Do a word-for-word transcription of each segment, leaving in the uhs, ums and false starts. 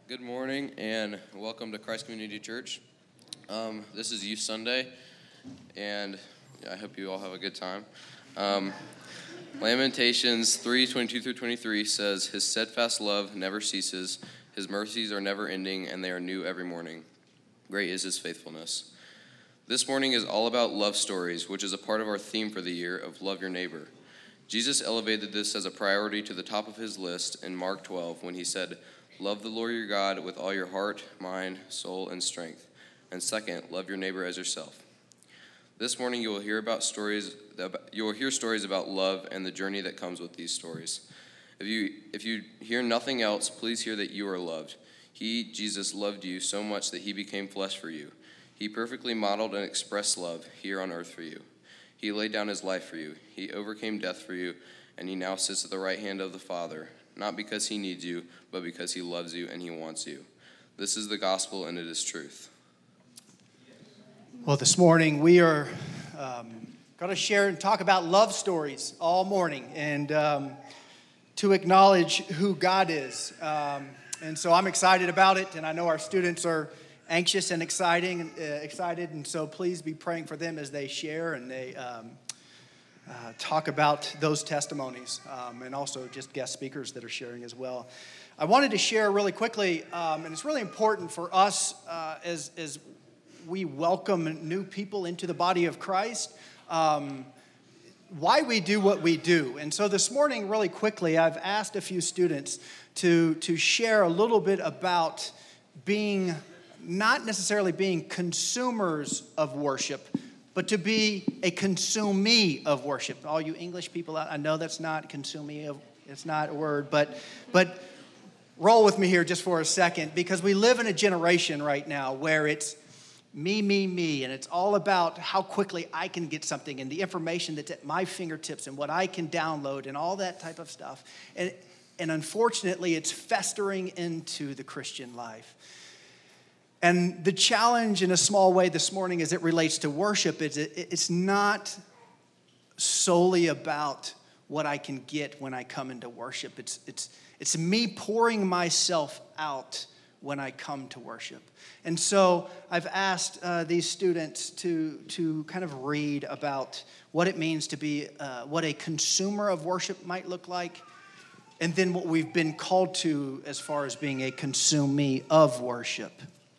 Good morning and welcome to Christ Community Church. Um, this is Youth Sunday, and I hope you all have a good time. Um, Lamentations three twenty-two through twenty-three says, "His steadfast love never ceases, his mercies are never ending, and they are new every morning. Great is his faithfulness." This morning is all about love stories, which is a part of our theme for the year of Love Your Neighbor. Jesus elevated this as a priority to the top of his list in Mark twelve when he said, "Love the Lord your God with all your heart, mind, soul, and strength. And second, love your neighbor as yourself." This morning you will hear about stories. You will hear stories about love and the journey that comes with these stories. If you if you hear nothing else, please hear that you are loved. He, Jesus, loved you so much that he became flesh for you. He perfectly modeled and expressed love here on earth for you. He laid down his life for you. He overcame death for you, and he now sits at the right hand of the Father. Not because he needs you, but because he loves you and he wants you. This is the gospel, and it is truth. Well, this morning we are um, going to share and talk about love stories all morning, and um, to acknowledge who God is. Um, and so I'm excited about it, and I know our students are anxious and exciting, uh, excited, and so please be praying for them as they share and they um, Uh, talk about those testimonies, um, and also just guest speakers that are sharing as well. I wanted to share really quickly, um, and it's really important for us uh, as, as we welcome new people into the body of Christ, um, why we do what we do. And so this morning, really quickly, I've asked a few students to, to share a little bit about being, not necessarily being consumers of worship, but to be a consumee of worship. All you English people, I know that's not consumee, of, it's not a word, but but roll with me here just for a second, because we live in a generation right now where it's me, me, me, and it's all about how quickly I can get something and the information that's at my fingertips and what I can download and all that type of stuff. And, and unfortunately, it's festering into the Christian life. And the challenge in a small way this morning as it relates to worship is it, it's not solely about what I can get when I come into worship. It's, it's, it's me pouring myself out when I come to worship. And so I've asked uh, these students to, to kind of read about what it means to be, uh, what a consumer of worship might look like, and then what we've been called to as far as being a consumee of worship.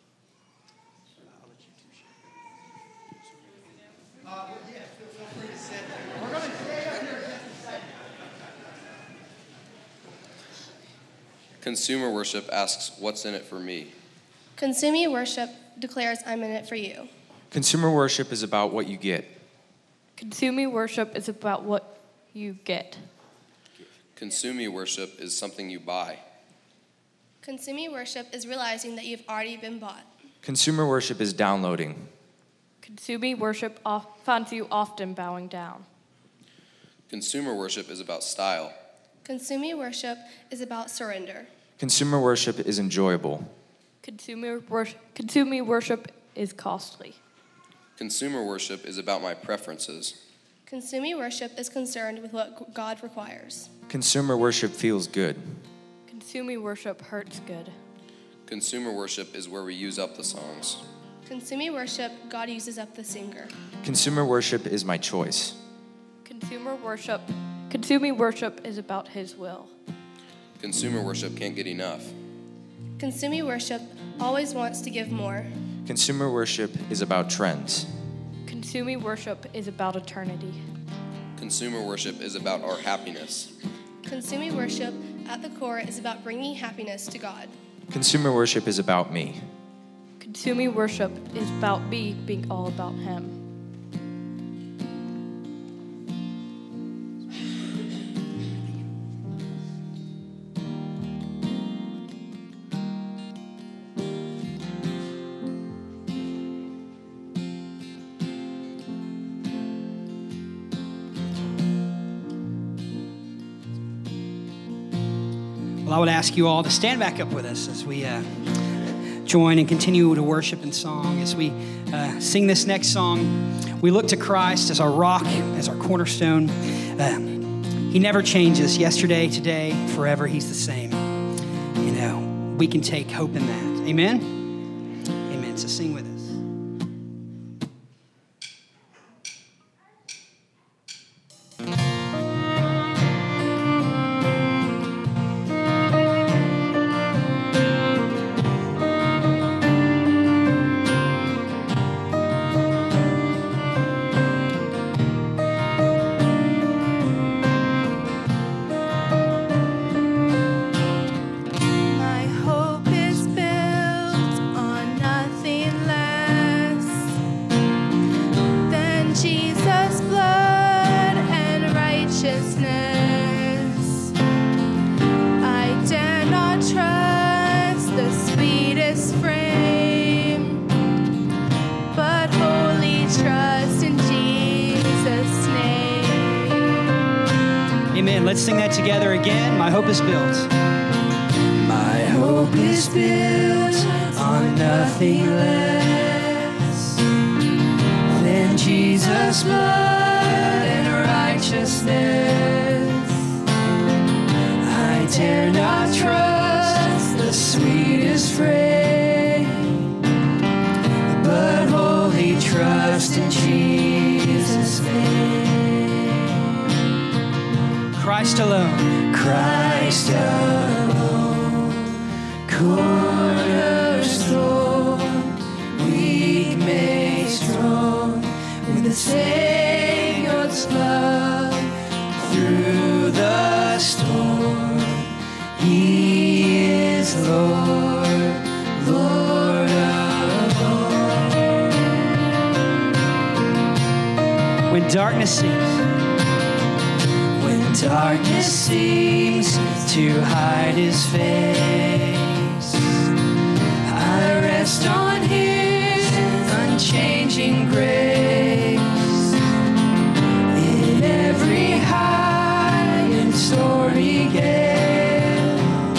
Consumer worship asks, "What's in it for me?" Consumee worship declares, "I'm in it for you." Consumer worship is about what you get. Consumee worship is about what you get. Consumee worship is something you buy. Consumee worship is realizing that you've already been bought. Consumer worship is downloading. Consumee worship off, finds you often bowing down. Consumer worship is about style. Consumee worship is about surrender. Consumer worship is enjoyable. Consumer worship, consumee worship is costly. Consumer worship is about my preferences. Consumee worship is concerned with what God requires. Consumer worship feels good. Consumee worship hurts good. Consumer worship is where we use up the songs. Consumee worship, God uses up the singer. Consumer worship is my choice. Consumer worship, consumee worship is about his will. Consumer worship can't get enough. Consumee worship always wants to give more. Consumer worship is about trends. Consumee worship is about eternity. Consumer worship is about our happiness. Consumee worship, at the core, is about bringing happiness to God. Consumer worship is about me. Consumee worship is about me being all about him. Well, I would ask you all to stand back up with us as we uh, join and continue to worship in song. As we uh, sing this next song, we look to Christ as our rock, as our cornerstone. Uh, he never changes. Yesterday, today, forever, he's the same. You know, we can take hope in that. Amen? Amen. So sing with us. My hope is built on nothing less than Jesus' blood and righteousness. I dare not trust the sweetest frame, but wholly trust in Jesus' name. Amen. Let's sing that together again. My hope is built. My hope is built on nothing less than Jesus' blood and righteousness. I dare not trust the sweetest frame, but wholly trust in Jesus' name. Christ alone. Christ alone. Cornerstone. Weak made strong with the Savior's love. Through the storm, He is Lord, Lord of all. When darkness seems When darkness seems to hide His face, I rest on His unchanging grace. In every high and stormy gale,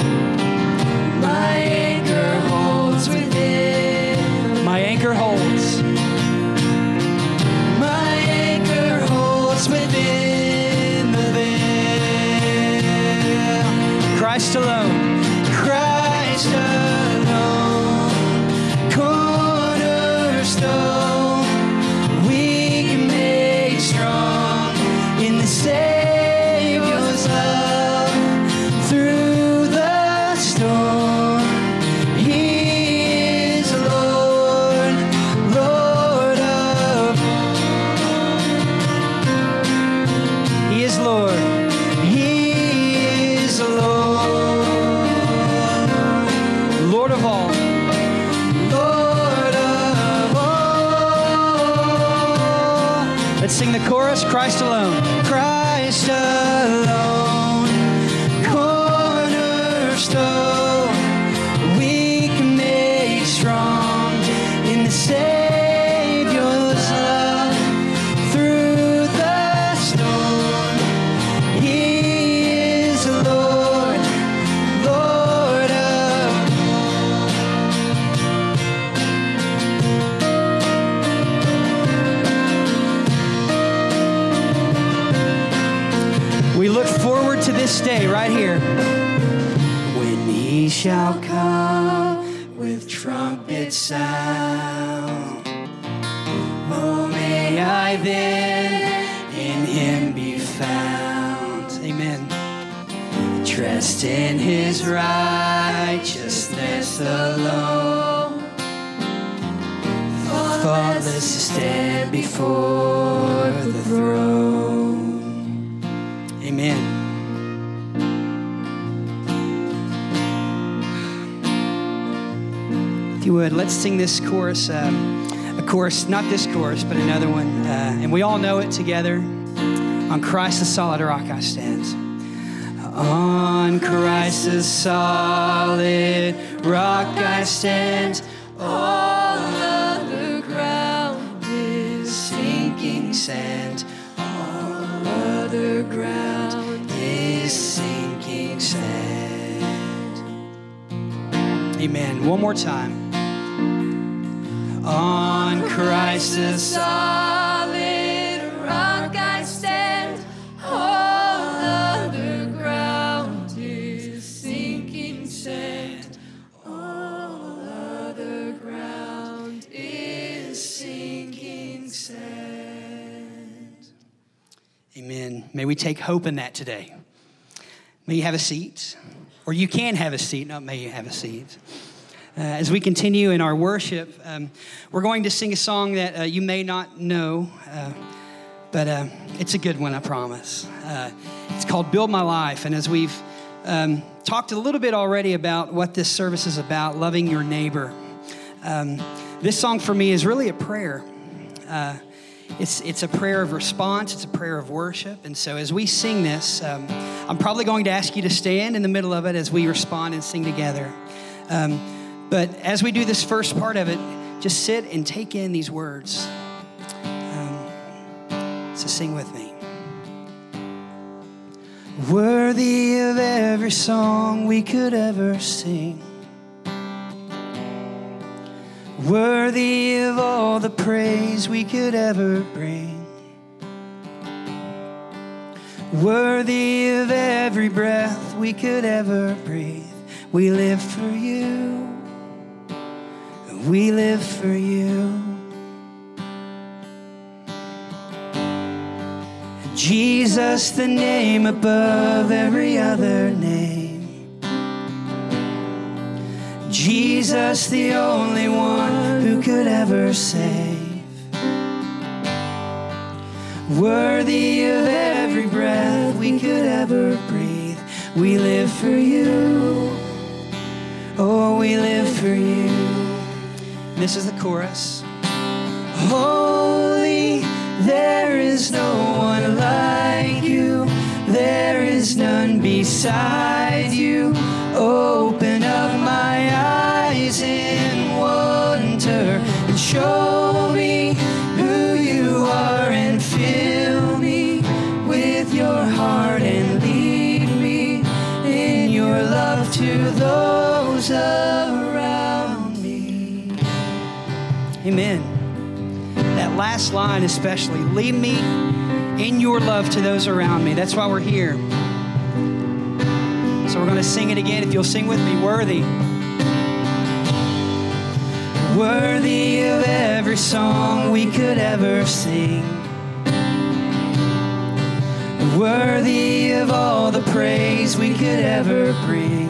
my anchor holds within. My anchor holds. My anchor holds within the veil. Christ alone. Christ alone. Cornerstone. Weak made strong in the Savior's love. Through the storm, He is Lord, Lord of all. He is Lord. He is Lord, Lord of all. Lord of all. Let's sing the chorus. Christ alone. Christ alone. Cornerstone. Weak made strong in the Savior's love. Through the storm, He is Lord, Lord of all. We look forward to this day right here. When He shall come with trumpet sound, oh, may I then in Him be found. Amen. Dressed in His righteousness alone, faultless to stand before the throne. Amen. If you would, let's sing this chorus. Um, a chorus, not this chorus, but another one. Uh, and we all know it together. On Christ the solid rock I stand. On Christ the solid rock I stand. All other ground is sinking sand. All other ground is sinking sand. Amen. One more time. On Christ the solid rock I stand. All other ground is sinking sand. May we take hope in that today. May you have a seat, or you can have a seat, not may you have a seat. Uh, as we continue in our worship, um, we're going to sing a song that uh, you may not know, uh, but uh, it's a good one, I promise. Uh, it's called Build My Life, and as we've um, talked a little bit already about what this service is about, loving your neighbor, um, this song for me is really a prayer. Uh, It's it's a prayer of response. It's a prayer of worship. And so as we sing this, um, I'm probably going to ask you to stand in the middle of it as we respond and sing together. Um, but as we do this first part of it, just sit and take in these words. Um, so sing with me. Worthy of every song we could ever sing, worthy of all the praise we could ever bring, worthy of every breath we could ever breathe. We live for you, we live for you. Jesus, the name above every other name. Jesus, the only one who could ever save. Worthy of every breath we could ever breathe. We live for you. Oh, we live for you. This is the chorus. Holy, there is no one like you. There is none beside you. Open up my eyes in wonder and show me who you are, and fill me with your heart and lead me in your love to those around me. Amen. That last line especially, lead me in your love to those around me. That's why we're here. So we're going to sing it again. If you'll sing with me, worthy. Worthy of every song we could ever sing, worthy of all the praise we could ever bring,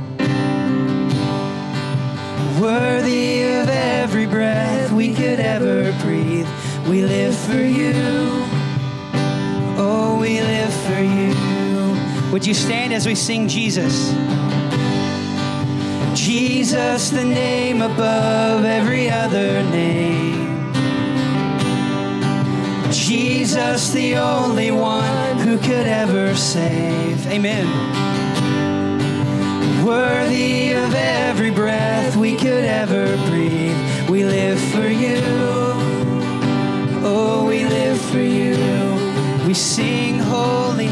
worthy of every breath we could ever breathe. We live for you. Oh, we live for you. Would you stand as we sing Jesus? Jesus, the name above every other name. Jesus, the only one who could ever save. Amen. Worthy of every breath we could ever breathe. We live for you. Oh, we live for you. We sing holy.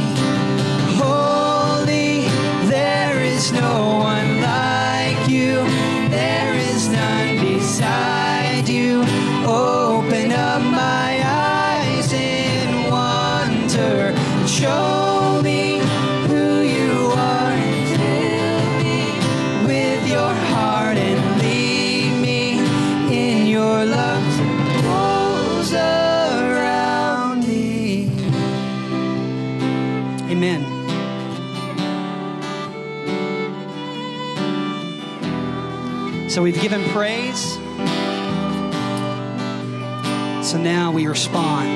Holy, there is no one like you. There is none beside you. Open up my eyes in wonder. Show me who you are, and fill me with your heart and lead me in your love to those around me. Amen. So we've given praise. So now we respond.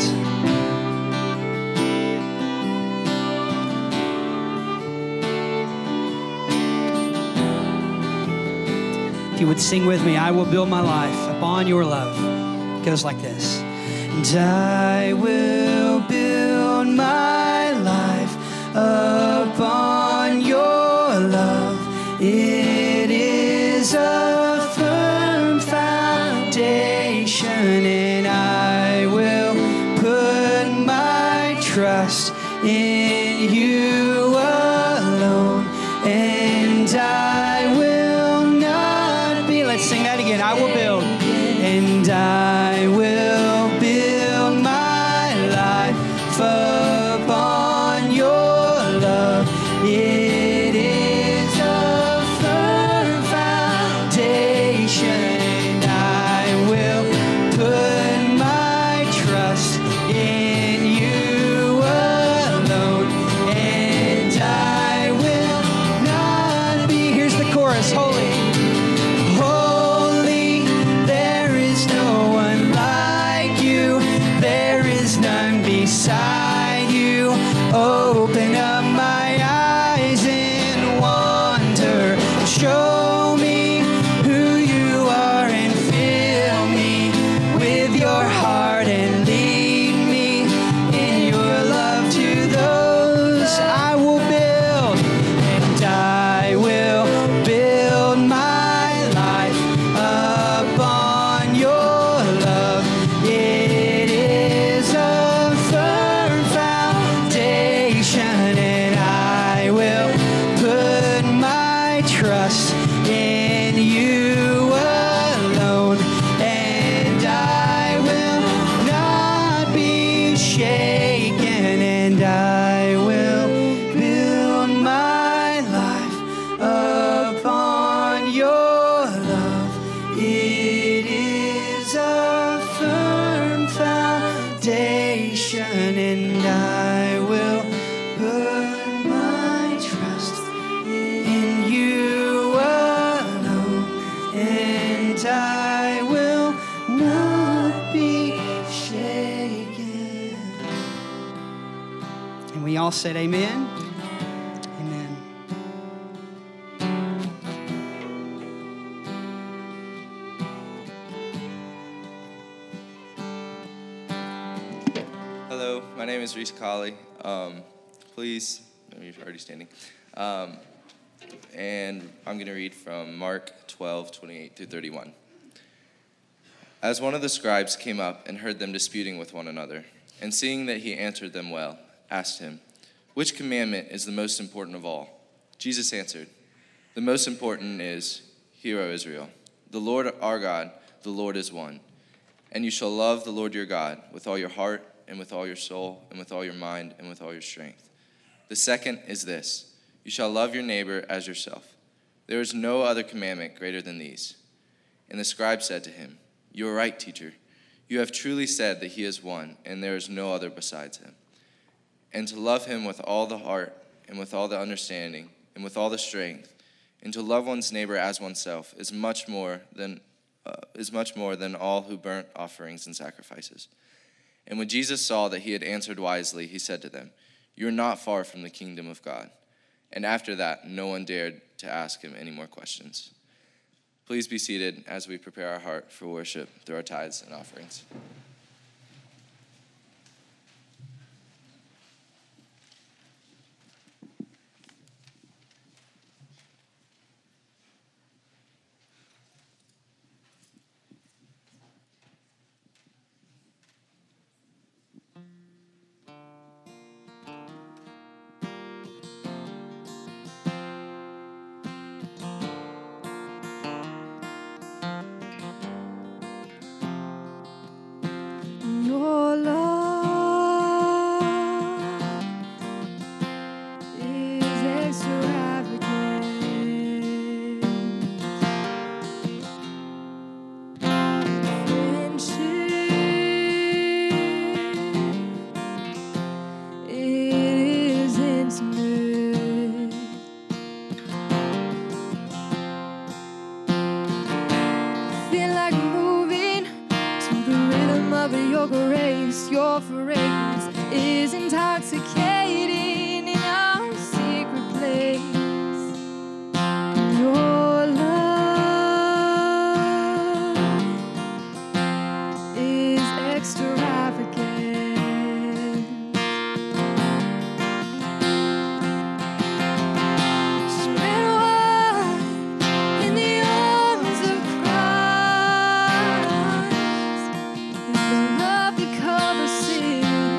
If you would sing with me, I will build my life upon your love. It goes like this. And I will build my life upon your love. It is a firm foundation, and I will put my trust in you alone. And I will not be, let's sing that again. I will build, and I will build my life upon your love. It is a firm foundation, and I will put my trust in you alone. Holy, there is no one like you. There is none beside you. Open up my eyes in wonder. Show me who you are and fill me with your heart and lead me in your love to those I will build, and I will build my life upon your love. It is a firm foundation, and I will put my trust in you alone, and I will not be shaken, and I will build my life upon your love. It is a firm foundation, and I will put my trust in you alone, and I will not be shaken. And we all said amen. Amen. Hello, my name is Reese Colley. Um, please, no, you're already standing. Um, and I'm going to read from Mark twelve, twenty-eight through thirty-one. As one of the scribes came up and heard them disputing with one another, and seeing that he answered them well, asked him, "Which commandment is the most important of all?" Jesus answered, "The most important is, Hear, O Israel, the Lord our God, the Lord is one. And you shall love the Lord your God with all your heart, and with all your soul, and with all your mind, and with all your strength. The second is this, you shall love your neighbor as yourself. There is no other commandment greater than these." And the scribe said to him, "You are right, teacher. You have truly said that he is one, and there is no other besides him. And to love him with all the heart, and with all the understanding, and with all the strength, and to love one's neighbor as oneself is much more than uh, is much more than all who burnt offerings and sacrifices." And when Jesus saw that he had answered wisely, he said to them, "You are not far from the kingdom of God." And after that, no one dared to ask him any more questions. Please be seated as we prepare our heart for worship through our tithes and offerings. Your love is extravagant. Friendship, it is intimate. Feel like moving to the rhythm of your grace. Your fragrance is intoxicating in our secret place. Your love is extravagant. Spread wide in the arms of Christ. Is the love that covers sin.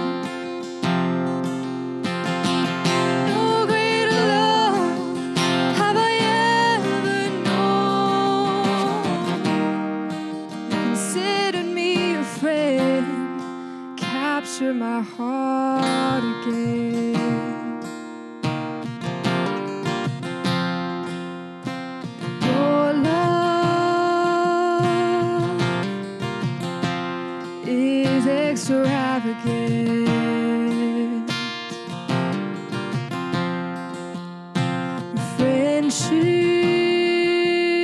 No greater love have I ever known. You considered me your friend, capture my heart again. Your love is extravagant. Friendship,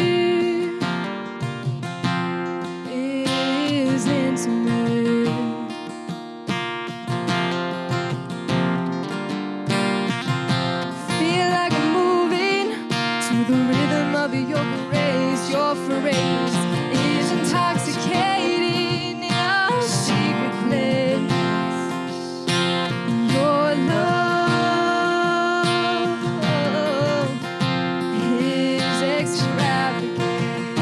your fragrance is intoxicating in our secret place. Your love is extravagant.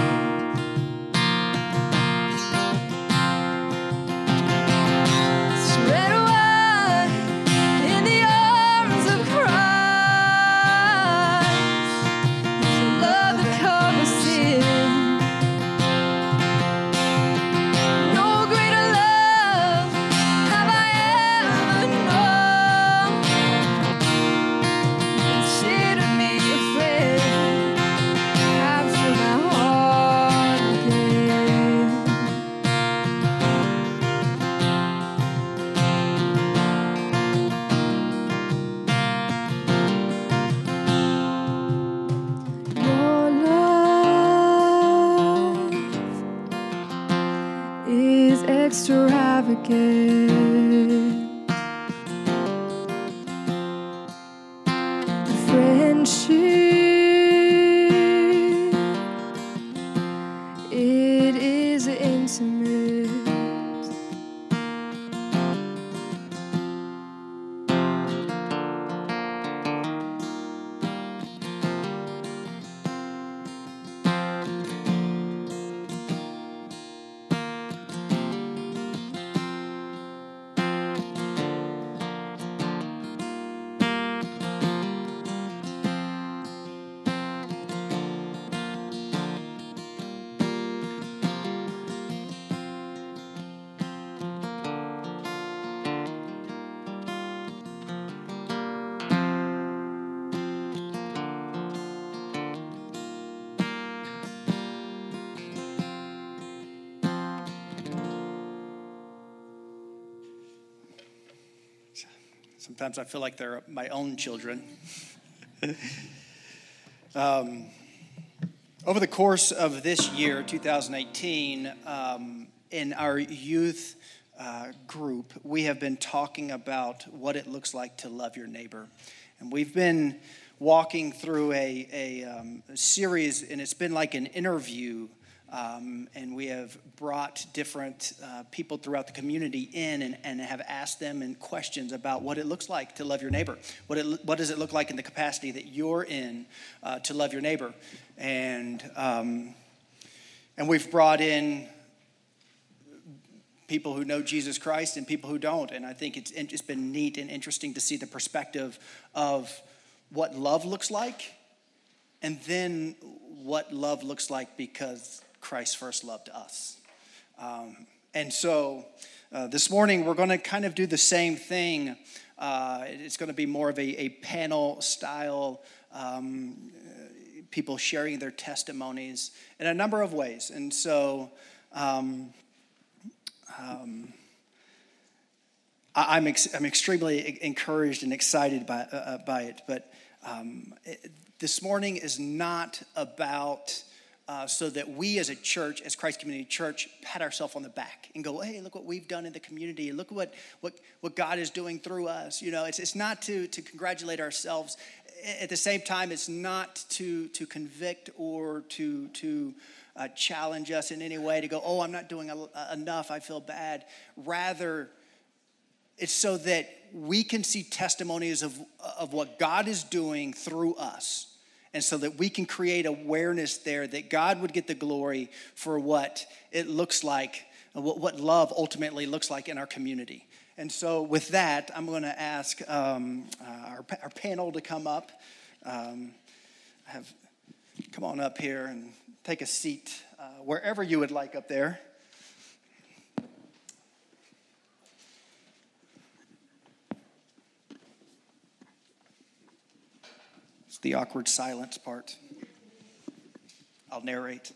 Spread wide in the arms of Christ. It's a love that covers sin. No greater love have I ever known. Consider me a friend. Capture my heart again. Your love is extravagant. Friendship, it is intimate. Sometimes I feel like they're my own children. um, over the course of this year, two thousand eighteen, um, in our youth uh, group, we have been talking about what it looks like to love your neighbor. And we've been walking through a, a, um, a series, and it's been like an interview. Um, and we have brought different uh, people throughout the community in and, and have asked them in questions about what it looks like to love your neighbor. What it, what does it look like in the capacity that you're in uh, to love your neighbor? And um, and we've brought in people who know Jesus Christ and people who don't. And I think it's it's been neat and interesting to see the perspective of what love looks like, and then what love looks like because Christ first loved us. Um, and so uh, this morning we're going to kind of do the same thing. Uh, it's going to be more of a, a panel style, um, people sharing their testimonies in a number of ways. And so um, um, I, I'm ex- I'm extremely encouraged and excited by uh, by it. But um, it, this morning is not about Uh, so that we as a church, as Christ Community Church, pat ourselves on the back and go, hey, look what we've done in the community. Look what what, what God is doing through us. You know, it's it's not to, to congratulate ourselves. At the same time, it's not to to convict or to to uh, challenge us in any way to go, oh, I'm not doing a, enough, I feel bad. Rather, it's so that we can see testimonies of of what God is doing through us. And so that we can create awareness there that God would get the glory for what it looks like, what, what love ultimately looks like in our community. And so with that, I'm going to ask um, uh, our, our panel to come up. Um, have come on up here and take a seat uh, wherever you would like up there. The awkward silence part. I'll narrate.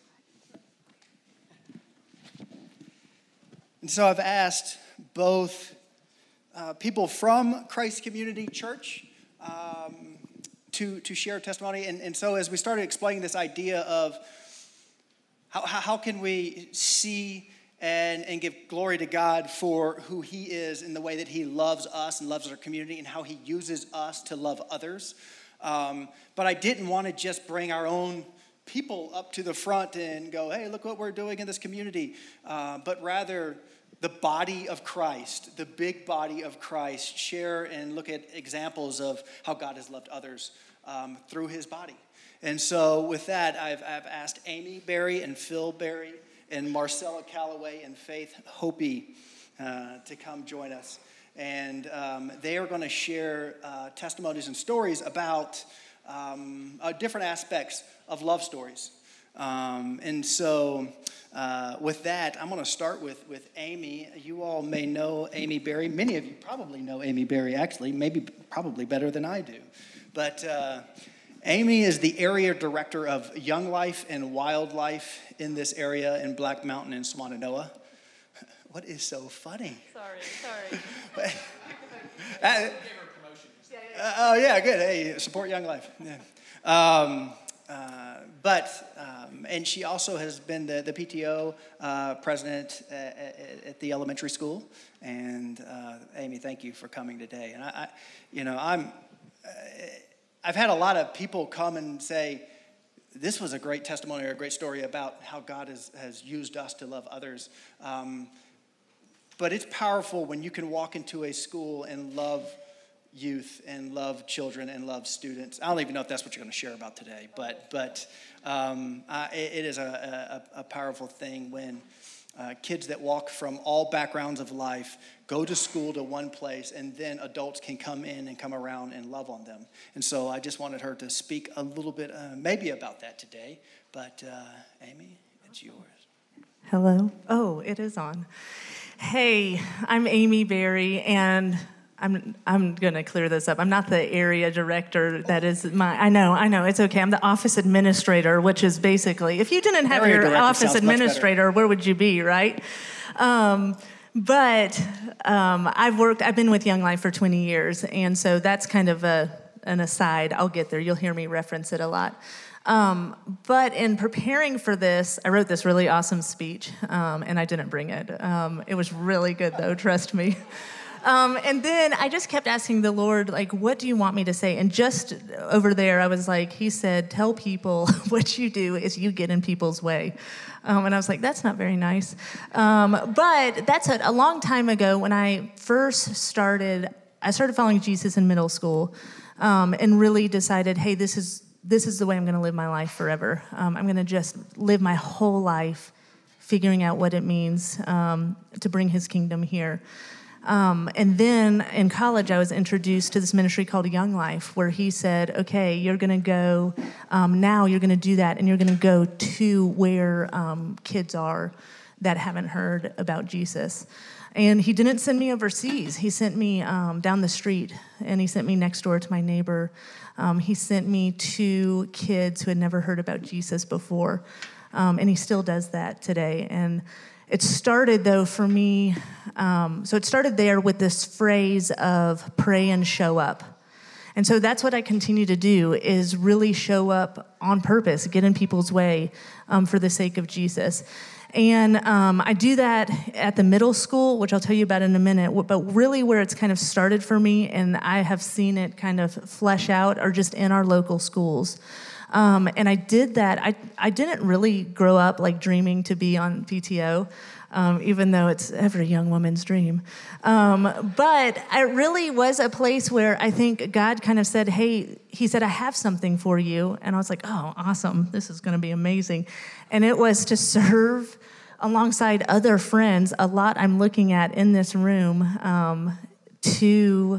And so I've asked both uh, people from Christ Community Church um, to, to share testimony. And, and so as we started explaining this idea of how, how can we see and, and give glory to God for who he is in the way that he loves us and loves our community and how he uses us to love others. Um, but I didn't want to just bring our own people up to the front and go, hey, look what we're doing in this community, uh, but rather the body of Christ, the big body of Christ, share and look at examples of how God has loved others um, through his body. And so with that, I've, I've asked Amy Berry and Phil Berry and Marcella Calloway and Faith Hopi uh, to come join us. And um, they are going to share uh, testimonies and stories about um, uh, different aspects of love stories. Um, and so uh, with that, I'm going to start with, with Amy. You all may know Amy Berry. Many of you probably know Amy Berry, actually, maybe probably better than I do. But uh, Amy is the area director of Young Life and Wildlife in this area in Black Mountain and Swannanoa. What is so funny? Sorry, sorry. uh, uh, oh, yeah, good. Hey, support Young Life. Yeah. Um, uh, but, um, and she also has been the, the P T O uh, president at, at the elementary school. And uh, Amy, thank you for coming today. And I, I you know, I'm, uh, I've had a lot of people come and say, this was a great testimony or a great story about how God has, has used us to love others. Um, but it's powerful when you can walk into a school and love youth and love children and love students. I don't even know if that's what you're going to share about today, but but um, uh, it, it is a, a, a powerful thing when uh, kids that walk from all backgrounds of life go to school to one place, and then adults can come in and come around and love on them. And so I just wanted her to speak a little bit, uh, maybe about that today. But uh, Amy, it's yours. Hello. Oh, it is on. Hey, I'm Amy Berry, and I'm I'm going to clear this up. I'm not the area director. That is my. I know. I know. It's okay. I'm the office administrator, which is basically, if you didn't have Area your director office sounds much better. administrator, where would you be, right? Um, but um, I've worked. I've been with Young Life for twenty years, and so that's kind of a an aside. I'll get there. You'll hear me reference it a lot. Um, but in preparing for this, I wrote this really awesome speech, um, and I didn't bring it. Um, it was really good, though. Trust me. Um, and then I just kept asking the Lord, like, what do you want me to say? And just over there, I was like, he said, tell people what you do is you get in people's way. Um, and I was like, that's not very nice. Um, but that's a, a long time ago when I first started, I started following Jesus in middle school um, and really decided, hey, this is this is the way I'm going to live my life forever. Um, I'm going to just live my whole life figuring out what it means um, to bring his kingdom here. Um, and then in college, I was introduced to this ministry called Young Life, where he said, okay, you're going to go, um, now you're going to do that, and you're going to go to where um, kids are that haven't heard about Jesus. And he didn't send me overseas. He sent me um, down the street, and he sent me next door to my neighbor. Um, he sent me to kids who had never heard about Jesus before, um, and he still does that today. And it started, though, for me, um, so it started there with this phrase of pray and show up. And so that's what I continue to do, is really show up on purpose, get in people's way um, for the sake of Jesus. And um, I do that at the middle school, which I'll tell you about in a minute, but really where it's kind of started for me, and I have seen it kind of flesh out, are just in our local schools. Um, and I did that. I, I didn't really grow up like dreaming to be on P T O, um, even though it's every young woman's dream. Um, but it really was a place where I think God kind of said, hey, he said, I have something for you. And I was like, oh, awesome. This is going to be amazing. And it was to serve alongside other friends, a lot I'm looking at in this room, um, to,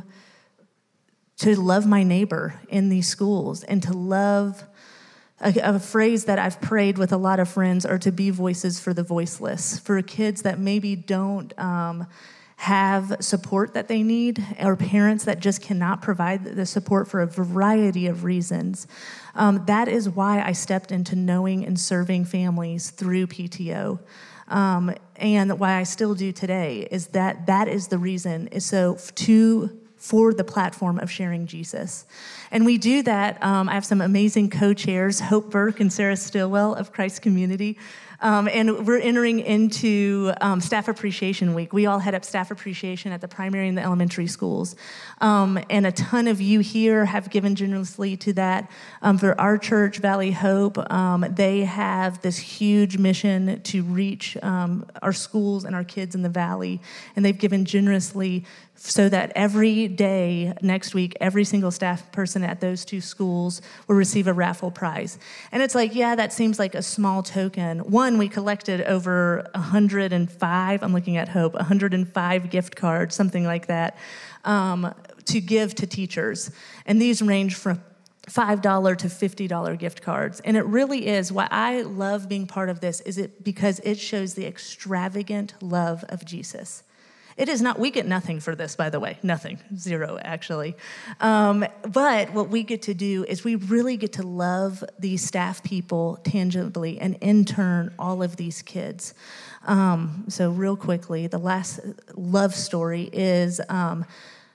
to love my neighbor in these schools and to love. A, a phrase that I've prayed with a lot of friends are to be voices for the voiceless, for kids that maybe don't um, have support that they need, or parents that just cannot provide the support for a variety of reasons. Um, that is why I stepped into knowing and serving families through P T O. Um, and why I still do today is that that is the reason. Is so to for the platform of sharing Jesus. And we do that. Um, I have some amazing co-chairs, Hope Burke and Sarah Stillwell of Christ Community. Um, and we're entering into um, Staff Appreciation Week. We all head up Staff Appreciation at the primary and the elementary schools. Um, and a ton of you here have given generously to that. Um, for our church, Valley Hope, um, they have this huge mission to reach um, our schools and our kids in the Valley. And they've given generously so that every day next week, every single staff person at those two schools will receive a raffle prize. And it's like, yeah, that seems like a small token. One, we collected over one hundred five, I'm looking at Hope, one hundred five gift cards, something like that, um, to give to teachers. And these range from five dollars to fifty dollars gift cards. And it really is, why I love being part of this is it because it shows the extravagant love of Jesus. It is not, we get nothing for this, by the way, nothing, zero actually. Um, but what we get to do is we really get to love these staff people tangibly and in turn all of these kids. Um, so real quickly, the last love story is um,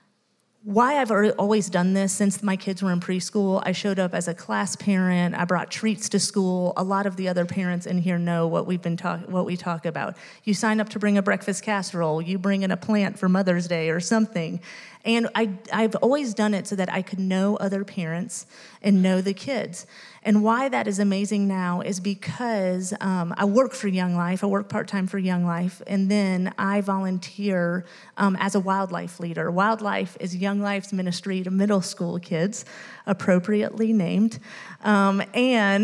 why I've always done this since my kids were in preschool. I showed up as a class parent. I brought treats to school. A lot of the other parents in here know what we've been talk, what we talk about. You sign up to bring a breakfast casserole. You bring in a plant for Mother's Day or something. And I, I've always done it so that I could know other parents and know the kids. And why that is amazing now is because um, I work for Young Life. I work part-time for Young Life, and then I volunteer um, as a wildlife leader. Wildlife is Young Life's ministry to middle school kids, appropriately named. Um, and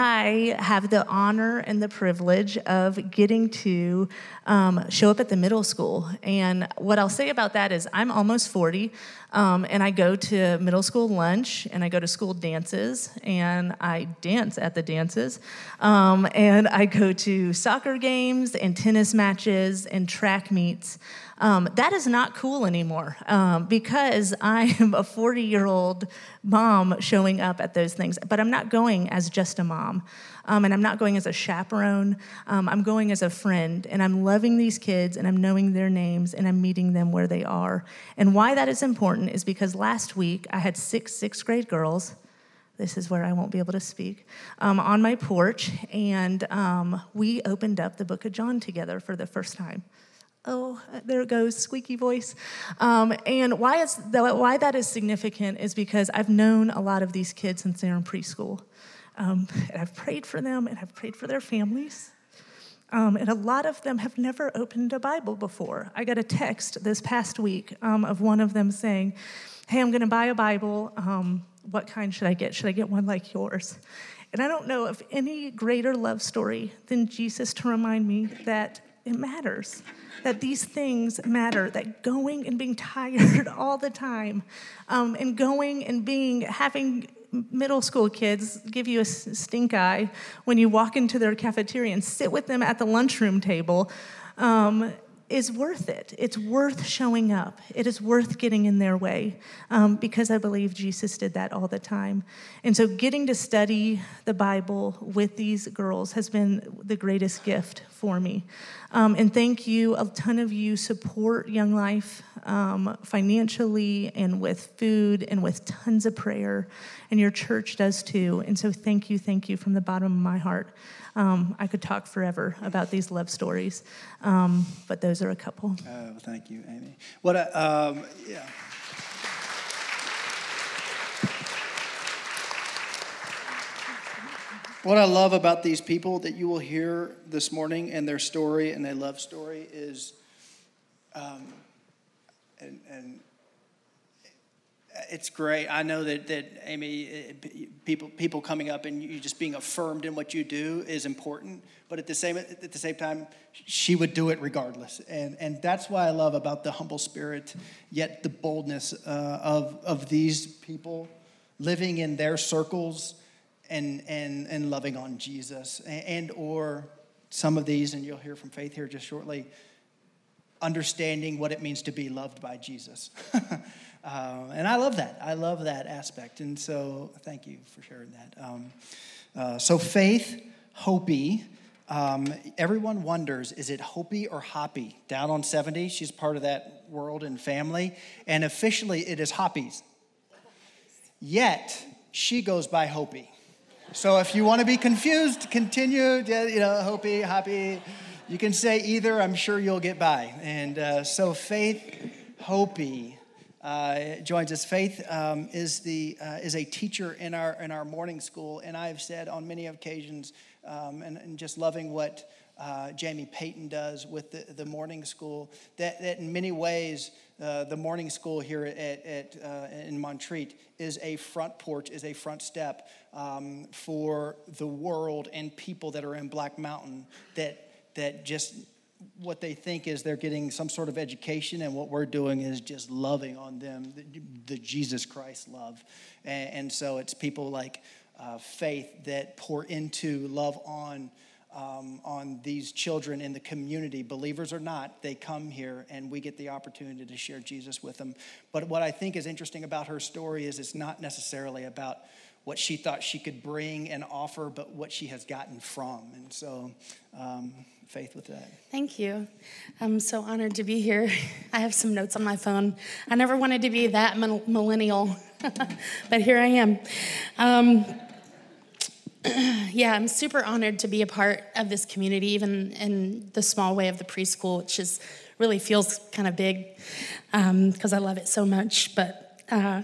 I have the honor and the privilege of getting to um, show up at the middle school. And what I'll say about that is I'm almost forty. Um, and I go to middle school lunch, and I go to school dances, and I dance at the dances. Um, and I go to soccer games and tennis matches and track meets. Um, that is not cool anymore um, because I am a forty-year-old mom showing up at those things. But I'm not going as just a mom, um, and I'm not going as a chaperone. Um, I'm going as a friend, and I'm loving these kids, and I'm knowing their names, and I'm meeting them where they are. And why that is important is because last week I had six sixth grade girls. This is where I won't be able to speak, um, on my porch, and um, we opened up the book of John together for the first time. Oh, there it goes, squeaky voice. Um, and why, is that, why that is significant is because I've known a lot of these kids since they're in preschool. Um, and I've prayed for them, and I've prayed for their families. Um, and a lot of them have never opened a Bible before. I got a text this past week um, of one of them saying, hey, I'm going to buy a Bible. Um, what kind should I get? Should I get one like yours? And I don't know of any greater love story than Jesus to remind me that it matters, that these things matter, that going and being tired all the time, um, and going and being, having middle school kids give you a stink eye when you walk into their cafeteria and sit with them at the lunchroom table, um, is worth it. It's worth showing up. It is worth getting in their way um, because I believe Jesus did that all the time. And so getting to study the Bible with these girls has been the greatest gift for me. Um, and thank you. A ton of you support Young Life um, financially and with food and with tons of prayer. And your church does too. And so thank you, thank you from the bottom of my heart. Um, I could talk forever about these love stories, um, but those are a couple. Oh, thank you, Amy. What? A, um, yeah. What I love about these people that you will hear this morning and their story and their love story is, um, and and. It's great. I know that, that Amy, people people coming up and you just being affirmed in what you do is important. But at the same at the same time, she would do it regardless. And and that's why I love about the humble spirit, yet the boldness uh, of of these people living in their circles and and and loving on Jesus, and, and or some of these, and you'll hear from Faith here just shortly, understanding what it means to be loved by Jesus. Uh, and I love that. I love that aspect. And so thank you for sharing that. Um, uh, so Faith Hopi, Um, everyone wonders, is it Hopi or Hoppy? Down on seventy, she's part of that world and family. And officially, it is Hoppies. Yet, she goes by Hopi. So if you want to be confused, continue, you know, Hopi, Hoppy. You can say either. I'm sure you'll get by. And uh, so Faith Hopi uh, joins us. Faith um, is the uh, is a teacher in our in our morning school, and I've said on many occasions, um, and, and just loving what uh, Jamie Payton does with the, the morning school, that, that in many ways uh, the morning school here at, at uh, in Montreat is a front porch, is a front step um, for the world and people that are in Black Mountain that. that just what they think is they're getting some sort of education, and what we're doing is just loving on them, the, the Jesus Christ love. And, and so it's people like uh, Faith that pour into, love on, um, on these children in the community. Believers or not, they come here and we get the opportunity to share Jesus with them. But what I think is interesting about her story is it's not necessarily about what she thought she could bring and offer, but what she has gotten from. And so, um, Faith, with that. Thank you. I'm so honored to be here. I have some notes on my phone. I never wanted to be that millennial, but here I am. Um, yeah, I'm super honored to be a part of this community, even in the small way of the preschool, which is really feels kind of big because um, I love it so much. But uh,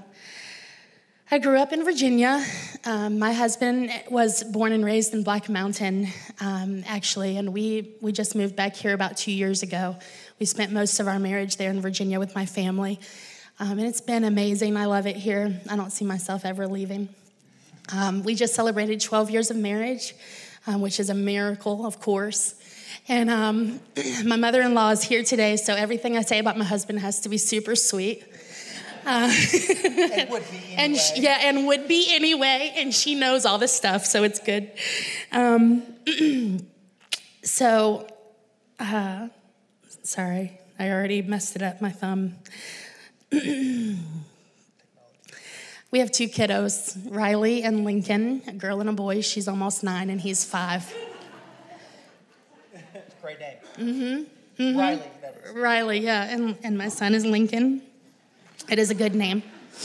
I grew up in Virginia. Um, my husband was born and raised in Black Mountain, um, actually, and we, we just moved back here about two years ago. We spent most of our marriage there in Virginia with my family, um, and it's been amazing. I love it here. I don't see myself ever leaving. Um, we just celebrated twelve years of marriage, um, which is a miracle, of course. And um, my mother-in-law is here today, so everything I say about my husband has to be super sweet. Uh, and would be anyway. And she, yeah, and would be anyway, and she knows all this stuff, so it's good. Um, so, uh, sorry, I already messed it up, my thumb. We have two kiddos, Riley and Lincoln, a girl and a boy. She's almost nine, and he's five. Great name. Mm-hmm. mm-hmm. Riley. That is. Riley, yeah, and, and my son is Lincoln. It is a good name.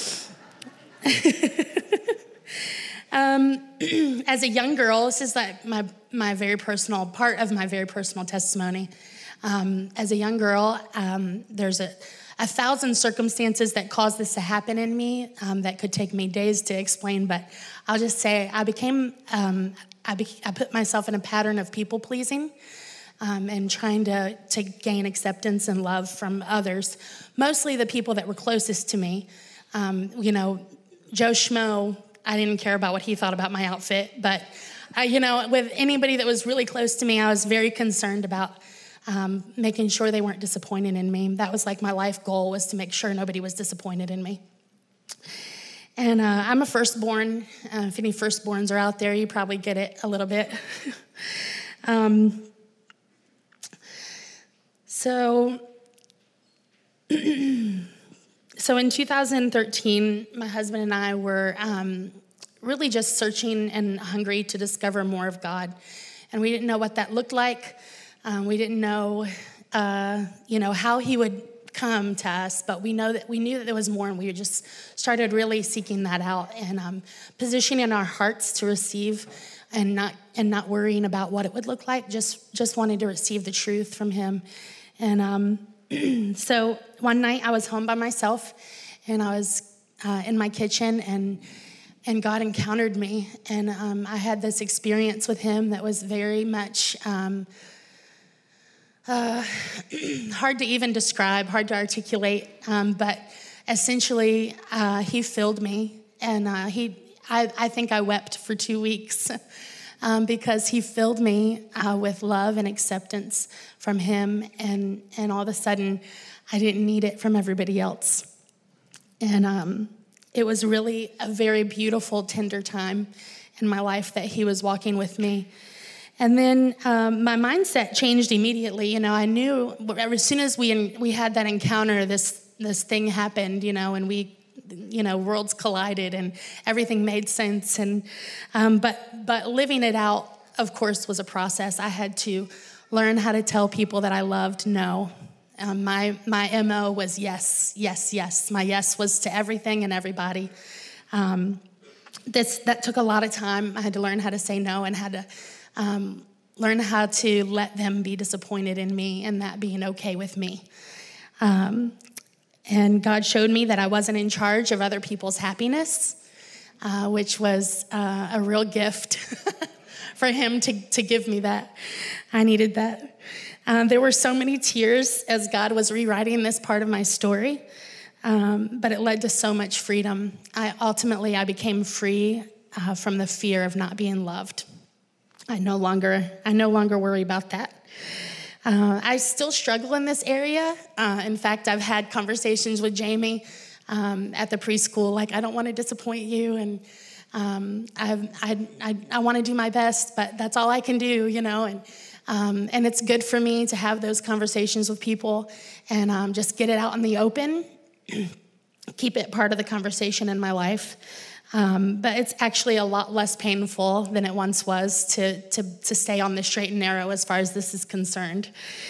um, as a young girl, this is like my, my very personal, part of my very personal testimony. Um, as a young girl, um, there's a, a thousand circumstances that caused this to happen in me um, that could take me days to explain, but I'll just say I became, um, I, be, I put myself in a pattern of people pleasing. Um, and trying to, to gain acceptance and love from others, mostly the people that were closest to me. Um, you know, Joe Schmo, I didn't care about what he thought about my outfit, but, I, you know, with anybody that was really close to me, I was very concerned about um, making sure they weren't disappointed in me. That was like my life goal, was to make sure nobody was disappointed in me. And uh, I'm a firstborn. Uh, if any firstborns are out there, you probably get it a little bit. um, So, so in two thousand thirteen, my husband and I were um, really just searching and hungry to discover more of God. And we didn't know what that looked like. Um, we didn't know, uh, you know, how he would come to us, but we know that we knew that there was more, and we just started really seeking that out and um, positioning our hearts to receive and not and not worrying about what it would look like, just, just wanting to receive the truth from him. And um, so one night I was home by myself, and I was uh, in my kitchen, and and God encountered me, and um, I had this experience with him that was very much um, uh, hard to even describe, hard to articulate, um, but essentially uh, he filled me, and uh, he I, I think I wept for two weeks. Um, because he filled me uh, with love and acceptance from him, and, and all of a sudden, I didn't need it from everybody else. And um, it was really a very beautiful, tender time in my life that he was walking with me. And then um, my mindset changed immediately. You know, I knew as soon as we we had that encounter, this this thing happened, you know, and we you know, worlds collided and everything made sense. And um, but but living it out of course, was a process. I had to learn how to tell people that I loved no. Um, my my M O was yes, yes, yes. My yes was to everything and everybody. Um, this that took a lot of time. I had to learn how to say no and had to um, learn how to let them be disappointed in me and that being okay with me. Um, and God showed me that I wasn't in charge of other people's happiness, uh, which was uh, a real gift for him to, to give me that. I needed that. Um, there were so many tears as God was rewriting this part of my story, um, but it led to so much freedom. I ultimately, I became free uh, from the fear of not being loved. I no longer, I no longer worry about that. Uh, I still struggle in this area. Uh, in fact, I've had conversations with Jamie um, at the preschool, like, I don't want to disappoint you, and um, I, I, I, I want to do my best, but that's all I can do, you know, and um, and it's good for me to have those conversations with people and um, just get it out in the open, keep it part of the conversation in my life. Um, but it's actually a lot less painful than it once was to to to stay on the straight and narrow as far as this is concerned.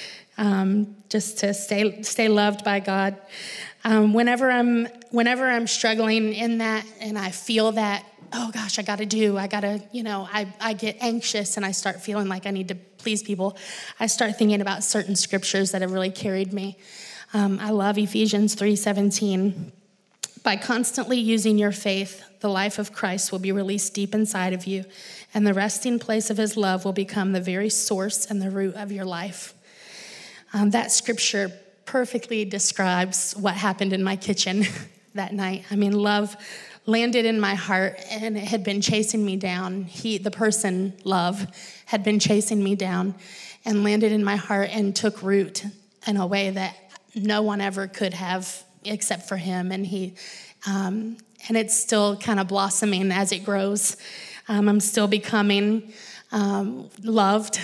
Um, just to stay stay loved by God. Um, whenever I'm whenever I'm struggling in that, and I feel that, oh gosh, I got to do, I got to, you know, I I get anxious and I start feeling like I need to please people. I start thinking about certain scriptures that have really carried me. Um, I love Ephesians three seventeen. By constantly using your faith, the life of Christ will be released deep inside of you, and the resting place of his love will become the very source and the root of your life. Um, that scripture perfectly describes what happened in my kitchen that night. I mean, love landed in my heart, and it had been chasing me down. He, the person, love, had been chasing me down and landed in my heart and took root in a way that no one ever could have except for him, and he, um, and it's still kind of blossoming as it grows. Um, I'm still becoming um, loved,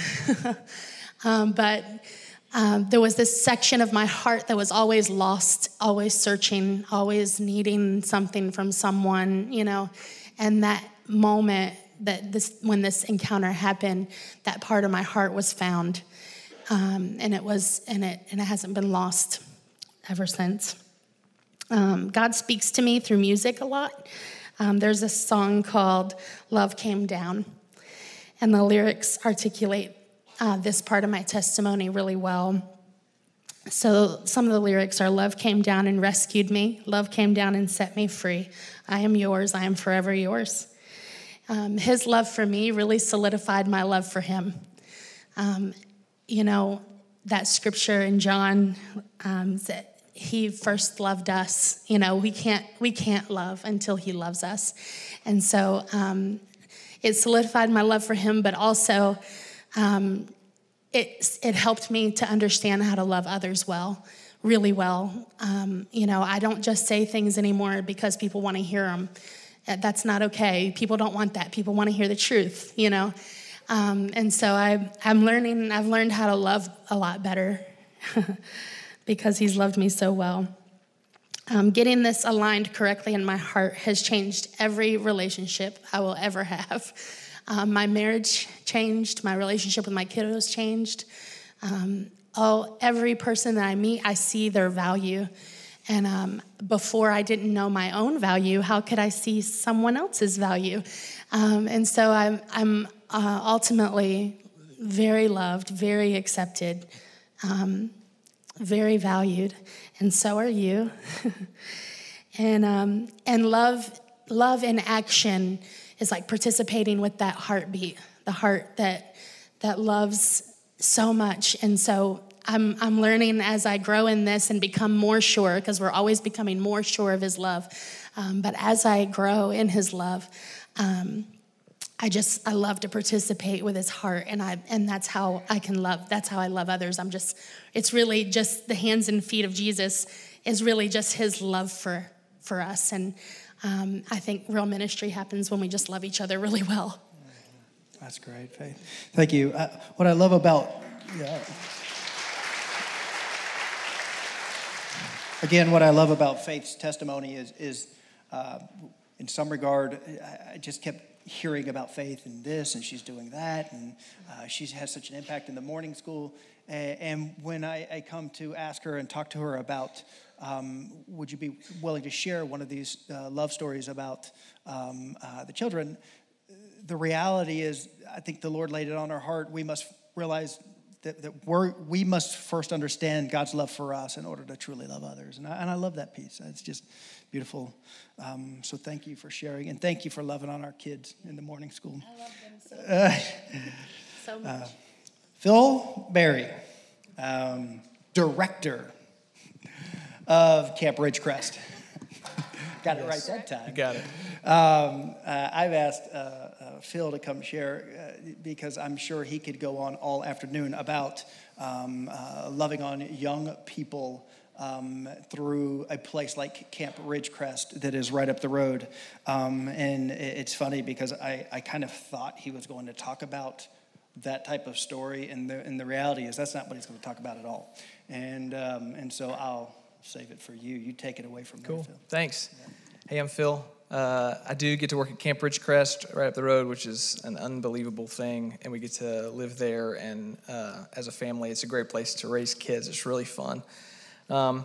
um, but um, there was this section of my heart that was always lost, always searching, always needing something from someone, you know, and that moment that this, when this encounter happened, that part of my heart was found, um, and it was, and it, and it hasn't been lost ever since. Um, God speaks to me through music a lot. Um, there's a song called Love Came Down, and the lyrics articulate uh, this part of my testimony really well. So some of the lyrics are, love came down and rescued me. Love came down and set me free. I am yours. I am forever yours. Um, his love for me really solidified my love for him. Um, you know, that scripture in John um, that he first loved us. You know, we can't we can't love until he loves us. And so um, it solidified my love for him, but also um, it, it helped me to understand how to love others well, really well. Um, you know, I don't just say things anymore because people want to hear them. That's not okay. People don't want that. People want to hear the truth, you know. Um, and so I, I'm learning, I've learned how to love a lot better because he's loved me so well. Um, getting this aligned correctly in my heart has changed every relationship I will ever have. Um, my marriage changed. My relationship with my kiddos changed. Um, oh, every person that I meet, I see their value. And um, before I didn't know my own value, how could I see someone else's value? Um, and so I'm, I'm uh, ultimately very loved, very accepted, um, very valued, and so are you. and um, and love, love in action is like participating with that heartbeat, the heart that that loves so much. And so I'm I'm learning as I grow in this and become more sure, because we're always becoming more sure of his love. Um, but as I grow in his love, um, I just I love to participate with his heart, and I and that's how I can love. That's how I love others. I'm just it's really just the hands and feet of Jesus is really just his love for for us. And um, I think real ministry happens when we just love each other really well. That's great, Faith. Thank you. Uh, what I love about yeah. Again, what I love about Faith's testimony is, is uh, in some regard, I just kept hearing about faith and this, and she's doing that, and uh, she has such an impact in the morning school. And, and when I, I come to ask her and talk to her about, um, would you be willing to share one of these uh, love stories about um, uh, the children, the reality is, I think the Lord laid it on our heart. We must realize that, that we're, we must first understand God's love for us in order to truly love others. And I, and I love that piece. It's just beautiful. Um, so thank you for sharing. And thank you for loving on our kids in the morning school. I love them so much. Uh, so much. Uh, Phil Berry, um, director of Camp Ridgecrest. Got it right that time. You got it. Um, uh, I've asked uh, uh, Phil to come share uh, because I'm sure he could go on all afternoon about um, uh, loving on young people um, through a place like Camp Ridgecrest that is right up the road. Um, and it's funny because I, I kind of thought he was going to talk about that type of story, and the, and the reality is that's not what he's going to talk about at all. And um, and so I'll save it for you. You take it away from Cool. there, Phil. Thanks. Yeah. Hey, I'm Phil. Uh, I do get to work at Camp Ridgecrest right up the road, which is an unbelievable thing, and we get to live there, and uh, as a family, it's a great place to raise kids. It's really fun. Um,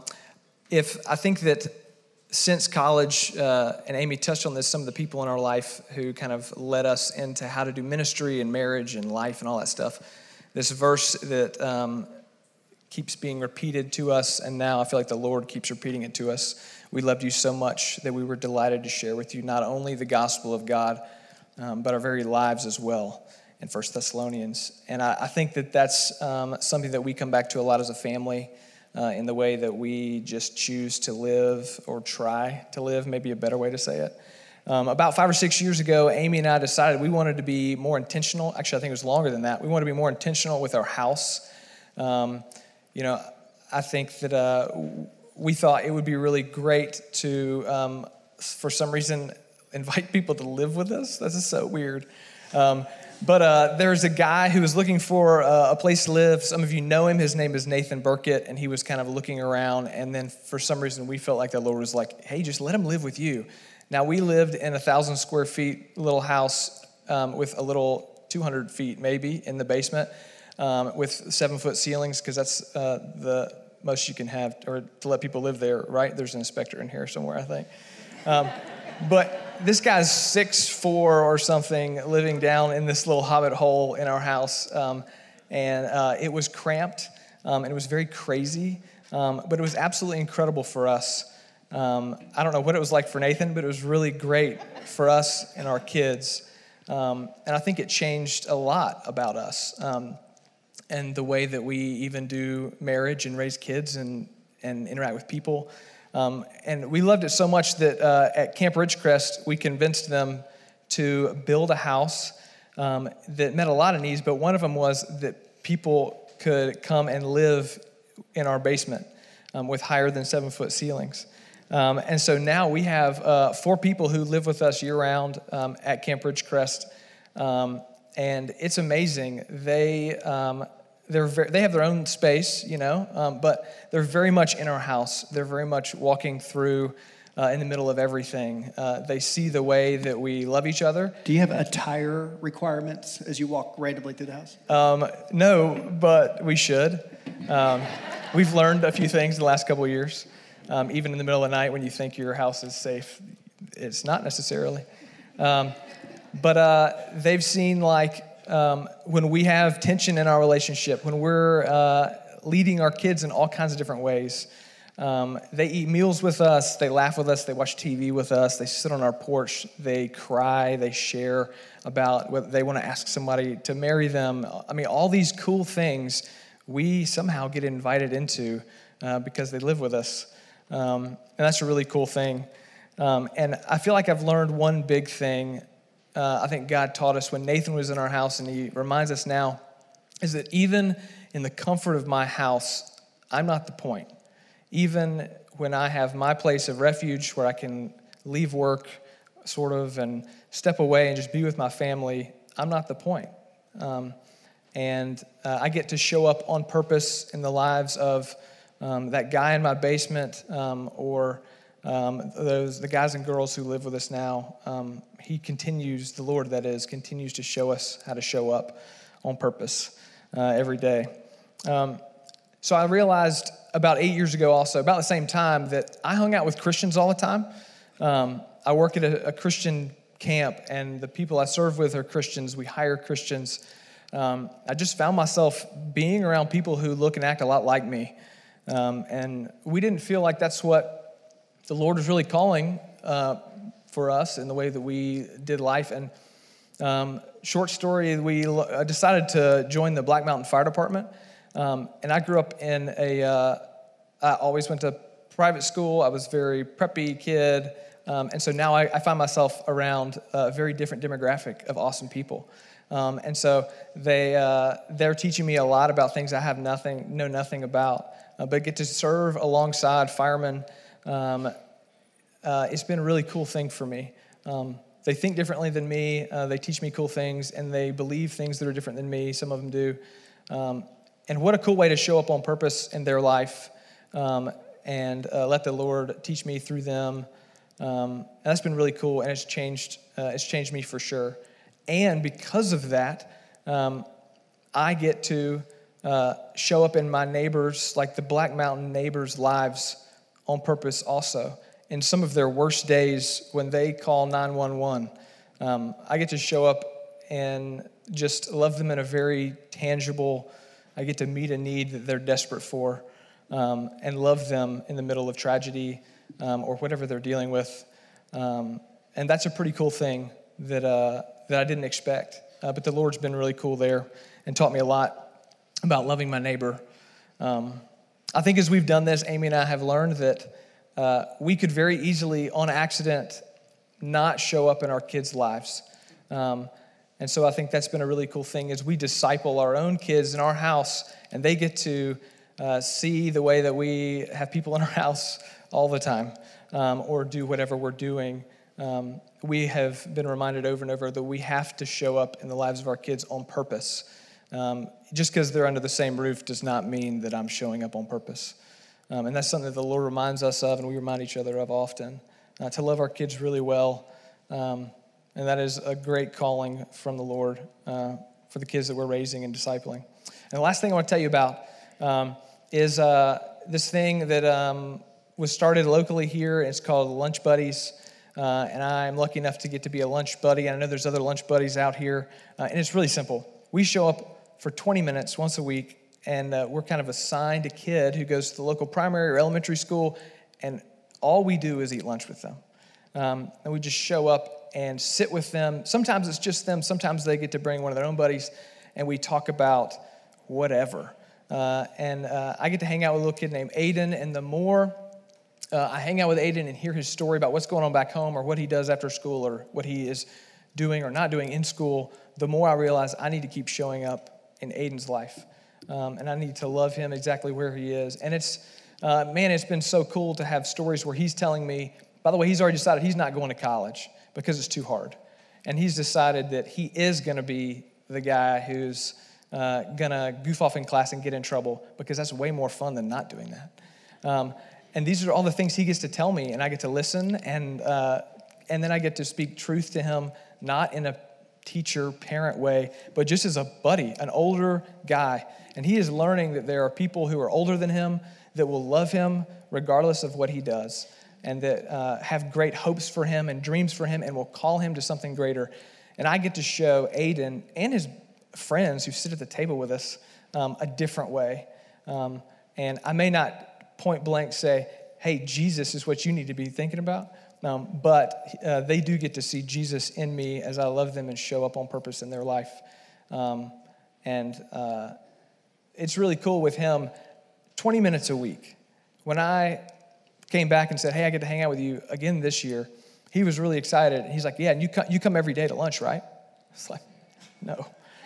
if I think that since college, uh, and Amy touched on this, some of the people in our life who kind of led us into how to do ministry and marriage and life and all that stuff, this verse that um, keeps being repeated to us, and now I feel like the Lord keeps repeating it to us. We loved you so much that we were delighted to share with you not only the gospel of God, um, but our very lives as well in First Thessalonians. And I, I think that that's um, something that we come back to a lot as a family uh, in the way that we just choose to live or try to live, maybe a better way to say it. Um, about five or six years ago, Amy and I decided we wanted to be more intentional. Actually, I think it was longer than that. We wanted to be more intentional with our house. Um, you know, I think that uh, we thought it would be really great to, um, for some reason, invite people to live with us. This is so weird. Um, but uh, there's a guy who was looking for uh, a place to live. Some of you know him. His name is Nathan Burkett, and he was kind of looking around. And then for some reason, we felt like the Lord was like, hey, just let him live with you. Now, we lived in a thousand square feet little house um, with a little two hundred feet maybe in the basement um, with seven foot ceilings, because that's uh, the most you can have, or to let people live there, right? There's an inspector in here somewhere, I think. Um, but this guy's six foot four or something, living down in this little hobbit hole in our house. Um, and uh, it was cramped, um, and it was very crazy, um, but it was absolutely incredible for us. Um, I don't know what it was like for Nathan, but it was really great for us and our kids. Um, and I think it changed a lot about us. Um, and the way that we even do marriage and raise kids and, and interact with people. Um, and we loved it so much that uh, at Camp Ridgecrest, we convinced them to build a house um, that met a lot of needs, but one of them was that people could come and live in our basement um, with higher than seven foot ceilings. Um, and so now we have uh, four people who live with us year-round um, at Camp Ridgecrest. Um, and it's amazing. They um, they're very, they have their own space, you know, um, but they're very much in our house. They're very much walking through uh, in the middle of everything. Uh, they see the way that we love each other. Do you have attire requirements as you walk randomly through the house? Um, no, but we should. Um, we've learned a few things in the last couple of years. Um, even in the middle of the night when you think your house is safe, it's not necessarily. Um, but uh, they've seen like um, when we have tension in our relationship, when we're uh, leading our kids in all kinds of different ways. Um, they eat meals with us, they laugh with us, they watch T V with us, they sit on our porch, they cry, they share about whether they want to ask somebody to marry them. I mean, all these cool things we somehow get invited into uh, because they live with us. Um, and that's a really cool thing. Um, and I feel like I've learned one big thing uh, I think God taught us when Nathan was in our house, and he reminds us now, is that even in the comfort of my house, I'm not the point. Even when I have my place of refuge where I can leave work sort of and step away and just be with my family, I'm not the point. Um, and uh, I get to show up on purpose in the lives of Um, that guy in my basement, um, or um, those the guys and girls who live with us now, um, he continues, the Lord that is, continues to show us how to show up on purpose uh, every day. Um, so I realized about eight years ago also, about the same time, that I hung out with Christians all the time. Um, I work at a, a Christian camp, and the people I serve with are Christians. We hire Christians. Um, I just found myself being around people who look and act a lot like me. Um, and we didn't feel like that's what the Lord was really calling uh, for us in the way that we did life. And um, short story, we uh, decided to join the Black Mountain Fire Department. Um, and I grew up in a, uh, I always went to private school. I was a very preppy kid. Um, and so now I, I find myself around a very different demographic of awesome people. Um, and so they, uh, they're teaching me a lot about things I have nothing, know nothing about. Uh, but get to serve alongside firemen. Um, uh, it's been a really cool thing for me. Um, they think differently than me. Uh, they teach me cool things, and they believe things that are different than me. Some of them do. Um, and what a cool way to show up on purpose in their life um, and uh, let the Lord teach me through them. Um, and that's been really cool, and it's changed. Uh, it's changed me for sure. And because of that, um, I get to uh, show up in my neighbors, like the Black Mountain neighbors' lives, on purpose also. In some of their worst days, when they call nine one one, um, I get to show up and just love them in a very tangible. I get to meet a need that they're desperate for, um, and love them in the middle of tragedy. Um, or whatever they're dealing with. Um, and that's a pretty cool thing that uh, that I didn't expect. Uh, but the Lord's been really cool there and taught me a lot about loving my neighbor. Um, I think as we've done this, Amy and I have learned that uh, we could very easily, on accident, not show up in our kids' lives. Um, and so I think that's been a really cool thing as we disciple our own kids in our house, and they get to uh, see the way that we have people in our house all the time, um, or do whatever we're doing. Um, we have been reminded over and over that we have to show up in the lives of our kids on purpose. Um, just because they're under the same roof does not mean that I'm showing up on purpose. Um, and that's something that the Lord reminds us of, and we remind each other of often, uh, to love our kids really well. Um, and that is a great calling from the Lord uh, for the kids that we're raising and discipling. And the last thing I want to tell you about um, is uh, this thing that um, was started locally here. It's called Lunch Buddies, uh, and I'm lucky enough to get to be a lunch buddy. And I know there's other lunch buddies out here, uh, and it's really simple. We show up for twenty minutes once a week, and uh, we're kind of assigned a kid who goes to the local primary or elementary school, and all we do is eat lunch with them. Um, and we just show up and sit with them. Sometimes it's just them. Sometimes they get to bring one of their own buddies, and we talk about whatever. Uh, and uh, I get to hang out with a little kid named Aiden, and the more Uh, I hang out with Aiden and hear his story about what's going on back home or what he does after school or what he is doing or not doing in school, the more I realize I need to keep showing up in Aiden's life. Um, and I need to love him exactly where he is. And it's, uh, man, it's been so cool to have stories where he's telling me, by the way, he's already decided he's not going to college because it's too hard. And he's decided that he is going to be the guy who's uh, going to goof off in class and get in trouble because that's way more fun than not doing that. Um, And these are all the things he gets to tell me, and I get to listen, and uh, and then I get to speak truth to him, not in a teacher, parent way, but just as a buddy, an older guy. And he is learning that there are people who are older than him that will love him regardless of what he does, and that uh, have great hopes for him and dreams for him and will call him to something greater. And I get to show Aiden and his friends who sit at the table with us um, a different way. Um, and I may not point blank say, hey, Jesus is what you need to be thinking about. Um, but uh, they do get to see Jesus in me as I love them and show up on purpose in their life. Um, and uh, it's really cool with him, twenty minutes a week. When I came back and said, hey, I get to hang out with you again this year, he was really excited. He's like, yeah, and you come, you come every day to lunch, right? It's like, no,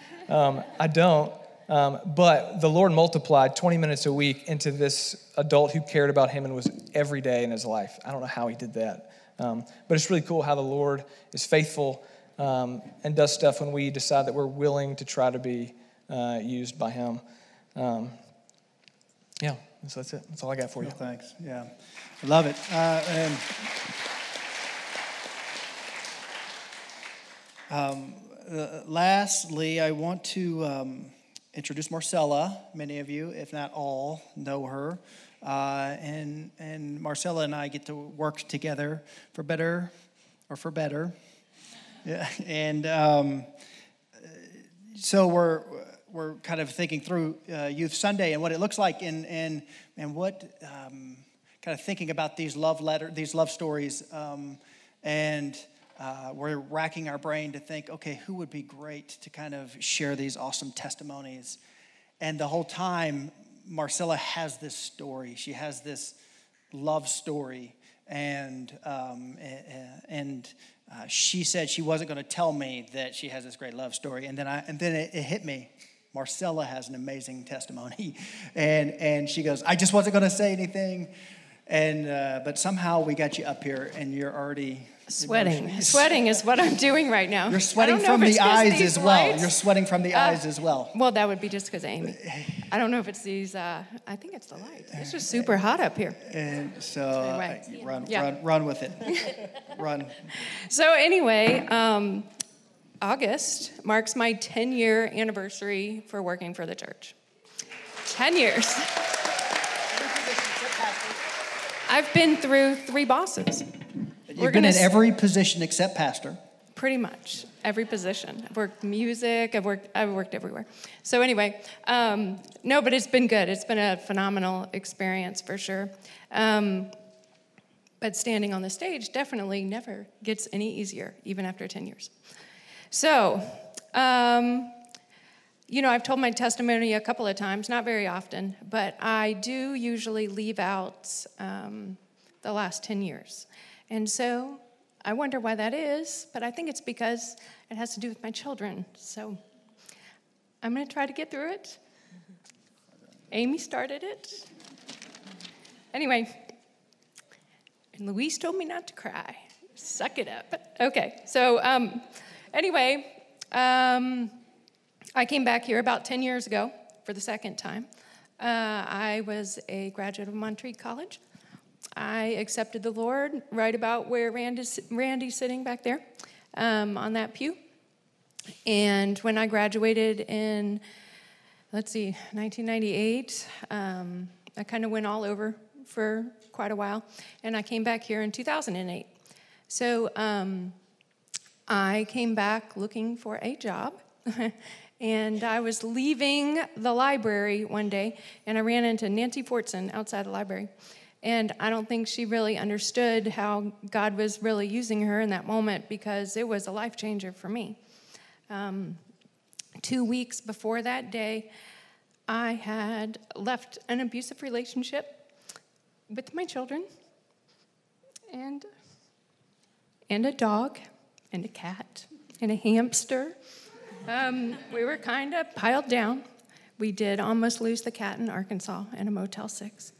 um, I don't. Um, but the Lord multiplied twenty minutes a week into this adult who cared about him and was every day in his life. I don't know how he did that. Um, but it's really cool how the Lord is faithful um, and does stuff when we decide that we're willing to try to be uh, used by him. Um, yeah. So that's it. That's all I got for you. Well, thanks. Yeah, I love it. Uh, and um, uh, lastly, I want to um, introduce Marcella. Many of you, if not all, know her. Uh, and and Marcella and I get to work together for better or for better. Yeah, and um, so we're we're kind of thinking through uh, Youth Sunday and what it looks like, and and and what um, kind of thinking about these love letter, these love stories, um, and uh, we're racking our brain to think, okay, who would be great to kind of share these awesome testimonies, and the whole time, Marcella has this story. She has this love story, and um, and uh, she said she wasn't going to tell me that she has this great love story, and then I and then it, it hit me. Marcella has an amazing testimony, and and she goes, I just wasn't going to say anything, and uh, but somehow we got you up here, and you're already sweating. Sweating is what I'm doing right now. You're sweating from the eyes as well. You're sweating from the eyes as well. Well, that would be just because Amy. I don't know if it's these. Uh, I think it's the lights. It's just super hot up here. And so anyway, uh, run, yeah. run, run with it. Run. So anyway, um, August marks my ten-year anniversary for working for the church. Ten years. I've been through three bosses. You've We're been at every position except pastor. Pretty much every position. I've worked music. I've worked. I've worked everywhere. So anyway, um, no, but it's been good. It's been a phenomenal experience for sure. Um, but standing on the stage definitely never gets any easier, even after ten years. So, um, you know, I've told my testimony a couple of times, not very often, but I do usually leave out um, the last ten years. And so I wonder why that is, but I think it's because it has to do with my children. So I'm going to try to get through it. Amy started it. Anyway, and Louise told me not to cry. Suck it up. Okay, so um, anyway, um, I came back here about ten years ago for the second time. Uh, I was a graduate of Montreat College. I accepted the Lord right about where Randy's, Randy's sitting back there um, on that pew. And when I graduated in, let's see, nineteen ninety-eight, um, I kind of went all over for quite a while. And I came back here in two thousand eight. So um, I came back looking for a job. And I was leaving the library one day, and I ran into Nancy Fortson outside the library. And I don't think she really understood how God was really using her in that moment, because it was a life changer for me. Um, two weeks before that day, I had left an abusive relationship with my children, and, and a dog, and a cat, and a hamster. Um, we were kind of piled down. We did almost lose the cat in Arkansas in a Motel six.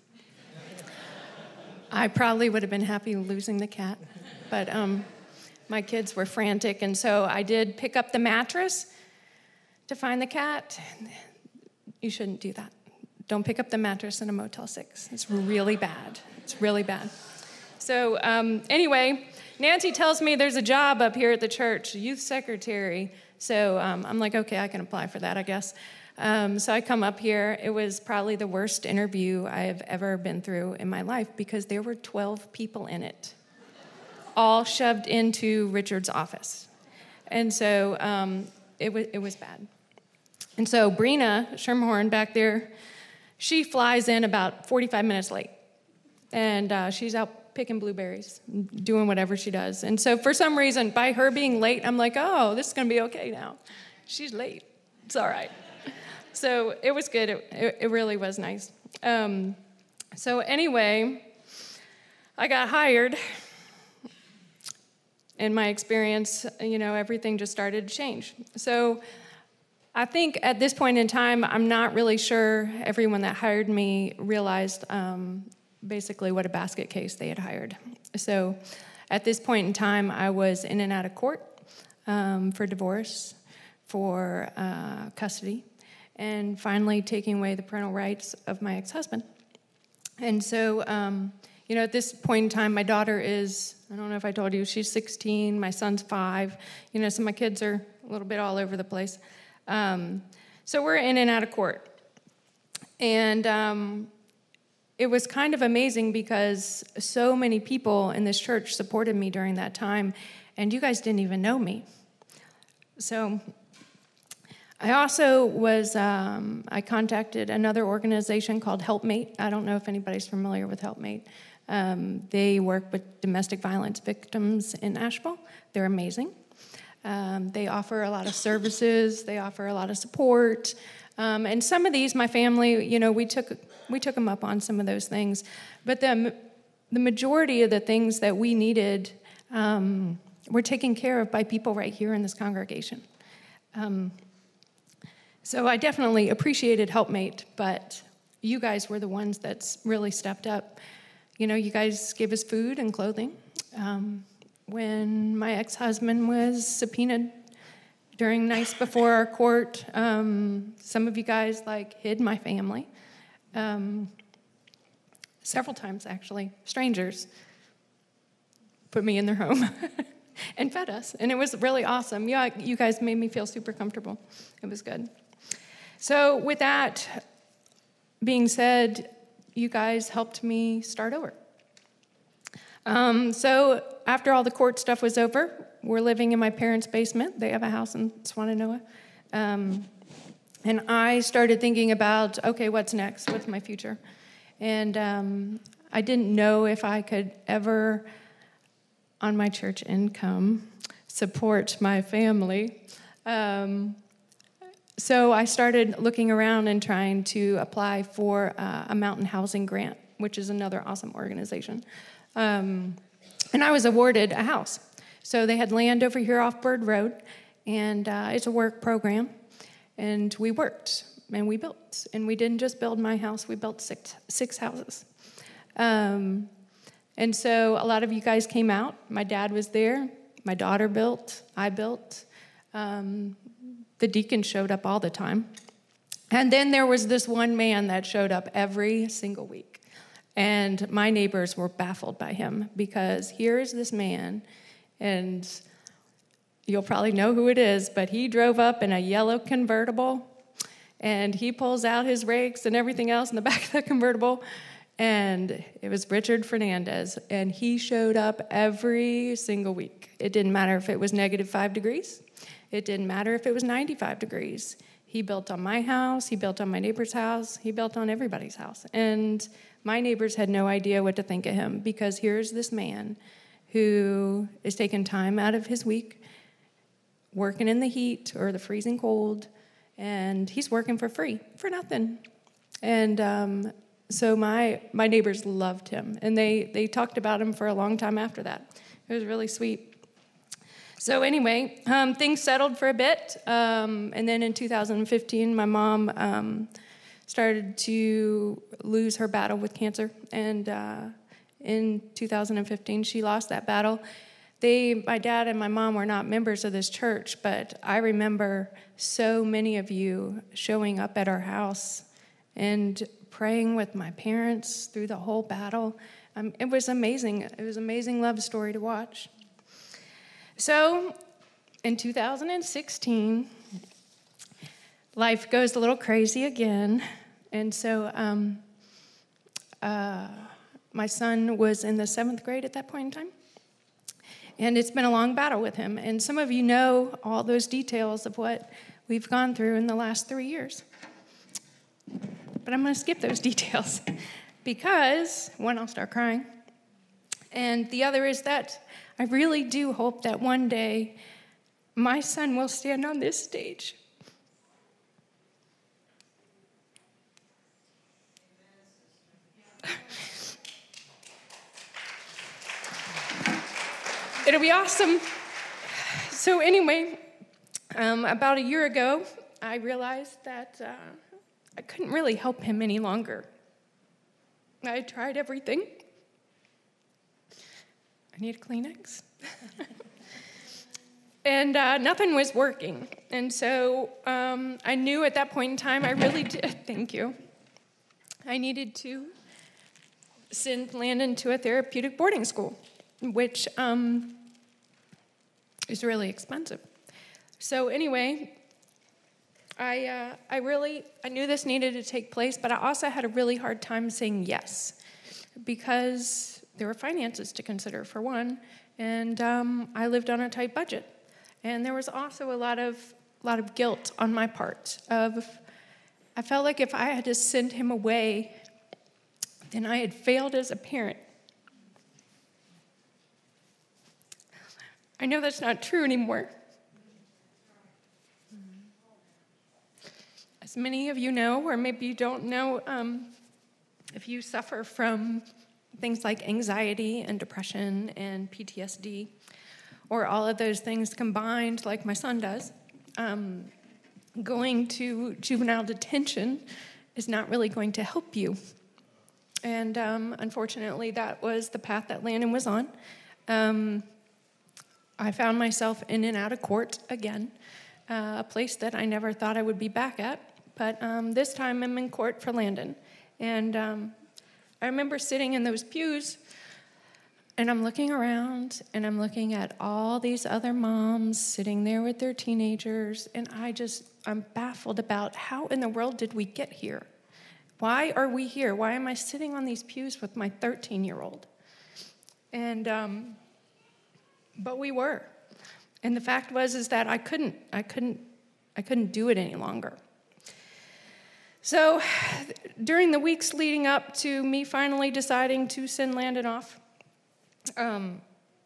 I probably would have been happy losing the cat, but um, my kids were frantic, and so I did pick up the mattress to find the cat. You shouldn't do that. Don't pick up the mattress in a Motel six. It's really bad. It's really bad. So um, anyway, Nancy tells me there's a job up here at the church, youth secretary. So um, I'm like, okay, I can apply for that, I guess. Um, so I come up here. It was probably the worst interview I have ever been through in my life, because there were twelve people in it, all shoved into Richard's office. And so um, it, was, it was bad. And so Brina Schermhorn back there, she flies in about forty-five minutes late. And uh, she's out picking blueberries, doing whatever she does. And so for some reason, by her being late, I'm like, oh, this is going to be okay now. She's late. It's all right. So it was good. It, it, it really was nice. Um, so anyway, I got hired. In my experience, you know, everything just started to change. So I think at this point in time, I'm not really sure everyone that hired me realized um, basically what a basket case they had hired. So at this point in time, I was in and out of court um, for divorce, for uh, custody, and finally taking away the parental rights of my ex-husband. And so, um, you know, at this point in time, my daughter is, I don't know if I told you, she's sixteen, my son's five. You know, so my kids are a little bit all over the place. Um, so we're in and out of court. And um, it was kind of amazing because so many people in this church supported me during that time, and you guys didn't even know me. So I also was, um, I contacted another organization called Helpmate. I don't know if anybody's familiar with Helpmate. Um, they work with domestic violence victims in Asheville. They're amazing. Um, they offer a lot of services. They offer a lot of support. Um, and some of these, my family, you know, we took we took them up on some of those things. But the, the majority of the things that we needed um, were taken care of by people right here in this congregation. Um, so I definitely appreciated Helpmate, but you guys were the ones that really stepped up. You know, you guys gave us food and clothing. Um, when my ex-husband was subpoenaed during nights before our court, um, some of you guys, like, hid my family. Um, several times, actually. Strangers put me in their home and fed us. And it was really awesome. Yeah, you guys made me feel super comfortable. It was good. So with that being said, you guys helped me start over. Um, so after all the court stuff was over, we're living in my parents' basement. They have a house in Swannanoa. Um, and I started thinking about, okay, what's next? What's my future? And um, I didn't know if I could ever, on my church income, support my family. Um, So I started looking around and trying to apply for uh, a mountain housing grant, which is another awesome organization. Um, and I was awarded a house. So they had land over here off Bird Road, and uh, it's a work program. And we worked, and we built. And we didn't just build my house, we built six, six houses. Um, and so a lot of you guys came out. My dad was there. My daughter built. I built. Um, The deacon showed up all the time. And then there was this one man that showed up every single week. And my neighbors were baffled by him because here is this man, and you'll probably know who it is, but he drove up in a yellow convertible, and he pulls out his rakes and everything else in the back of the convertible, and it was Richard Fernandez, and he showed up every single week. It didn't matter if it was negative five degrees. It didn't matter if it was ninety-five degrees. He built on my house. He built on my neighbor's house. He built on everybody's house. And my neighbors had no idea what to think of him because here's this man who is taking time out of his week, working in the heat or the freezing cold, and he's working for free, for nothing. And um, so my my neighbors loved him, and they, they talked about him for a long time after that. It was really sweet. So anyway, um, things settled for a bit, um, and then in two thousand fifteen, my mom um, started to lose her battle with cancer, and uh, in two thousand fifteen, she lost that battle. They, my dad and my mom were not members of this church, but I remember so many of you showing up at our house and praying with my parents through the whole battle. Um, it was amazing. It was an amazing love story to watch. So, in two thousand sixteen, life goes a little crazy again. And so, um, uh, my son was in the seventh grade at that point in time. And it's been a long battle with him. And some of you know all those details of what we've gone through in the last three years. But I'm going to skip those details because, one, I'll start crying. And the other is that I really do hope that one day my son will stand on this stage. It'll be awesome. So anyway, um, about a year ago, I realized that uh, I couldn't really help him any longer. I tried everything. I need a Kleenex. And uh, nothing was working. And so um, I knew at that point in time, I really did, thank you. I needed to send Landon to a therapeutic boarding school, which um, is really expensive. So anyway, I uh, I really, I knew this needed to take place, but I also had a really hard time saying yes, because there were finances to consider, for one, and um, I lived on a tight budget. And there was also a lot of lot of guilt on my part of, I felt like if I had to send him away, then I had failed as a parent. I know that's not true anymore. As many of you know, or maybe you don't know, um, if you suffer from things like anxiety and depression and P T S D, or all of those things combined, like my son does, um, going to juvenile detention is not really going to help you. And um, unfortunately, that was the path that Landon was on. Um, I found myself in and out of court again, uh, a place that I never thought I would be back at. But um, this time I'm in court for Landon. And um, I remember sitting in those pews, and I'm looking around, and I'm looking at all these other moms sitting there with their teenagers, and I just, I'm baffled about how in the world did we get here? Why are we here? Why am I sitting on these pews with my thirteen-year-old? And, um, but we were. And the fact was is that I couldn't, I couldn't, I couldn't do it any longer. So during the weeks leading up to me finally deciding to send Landon off, um,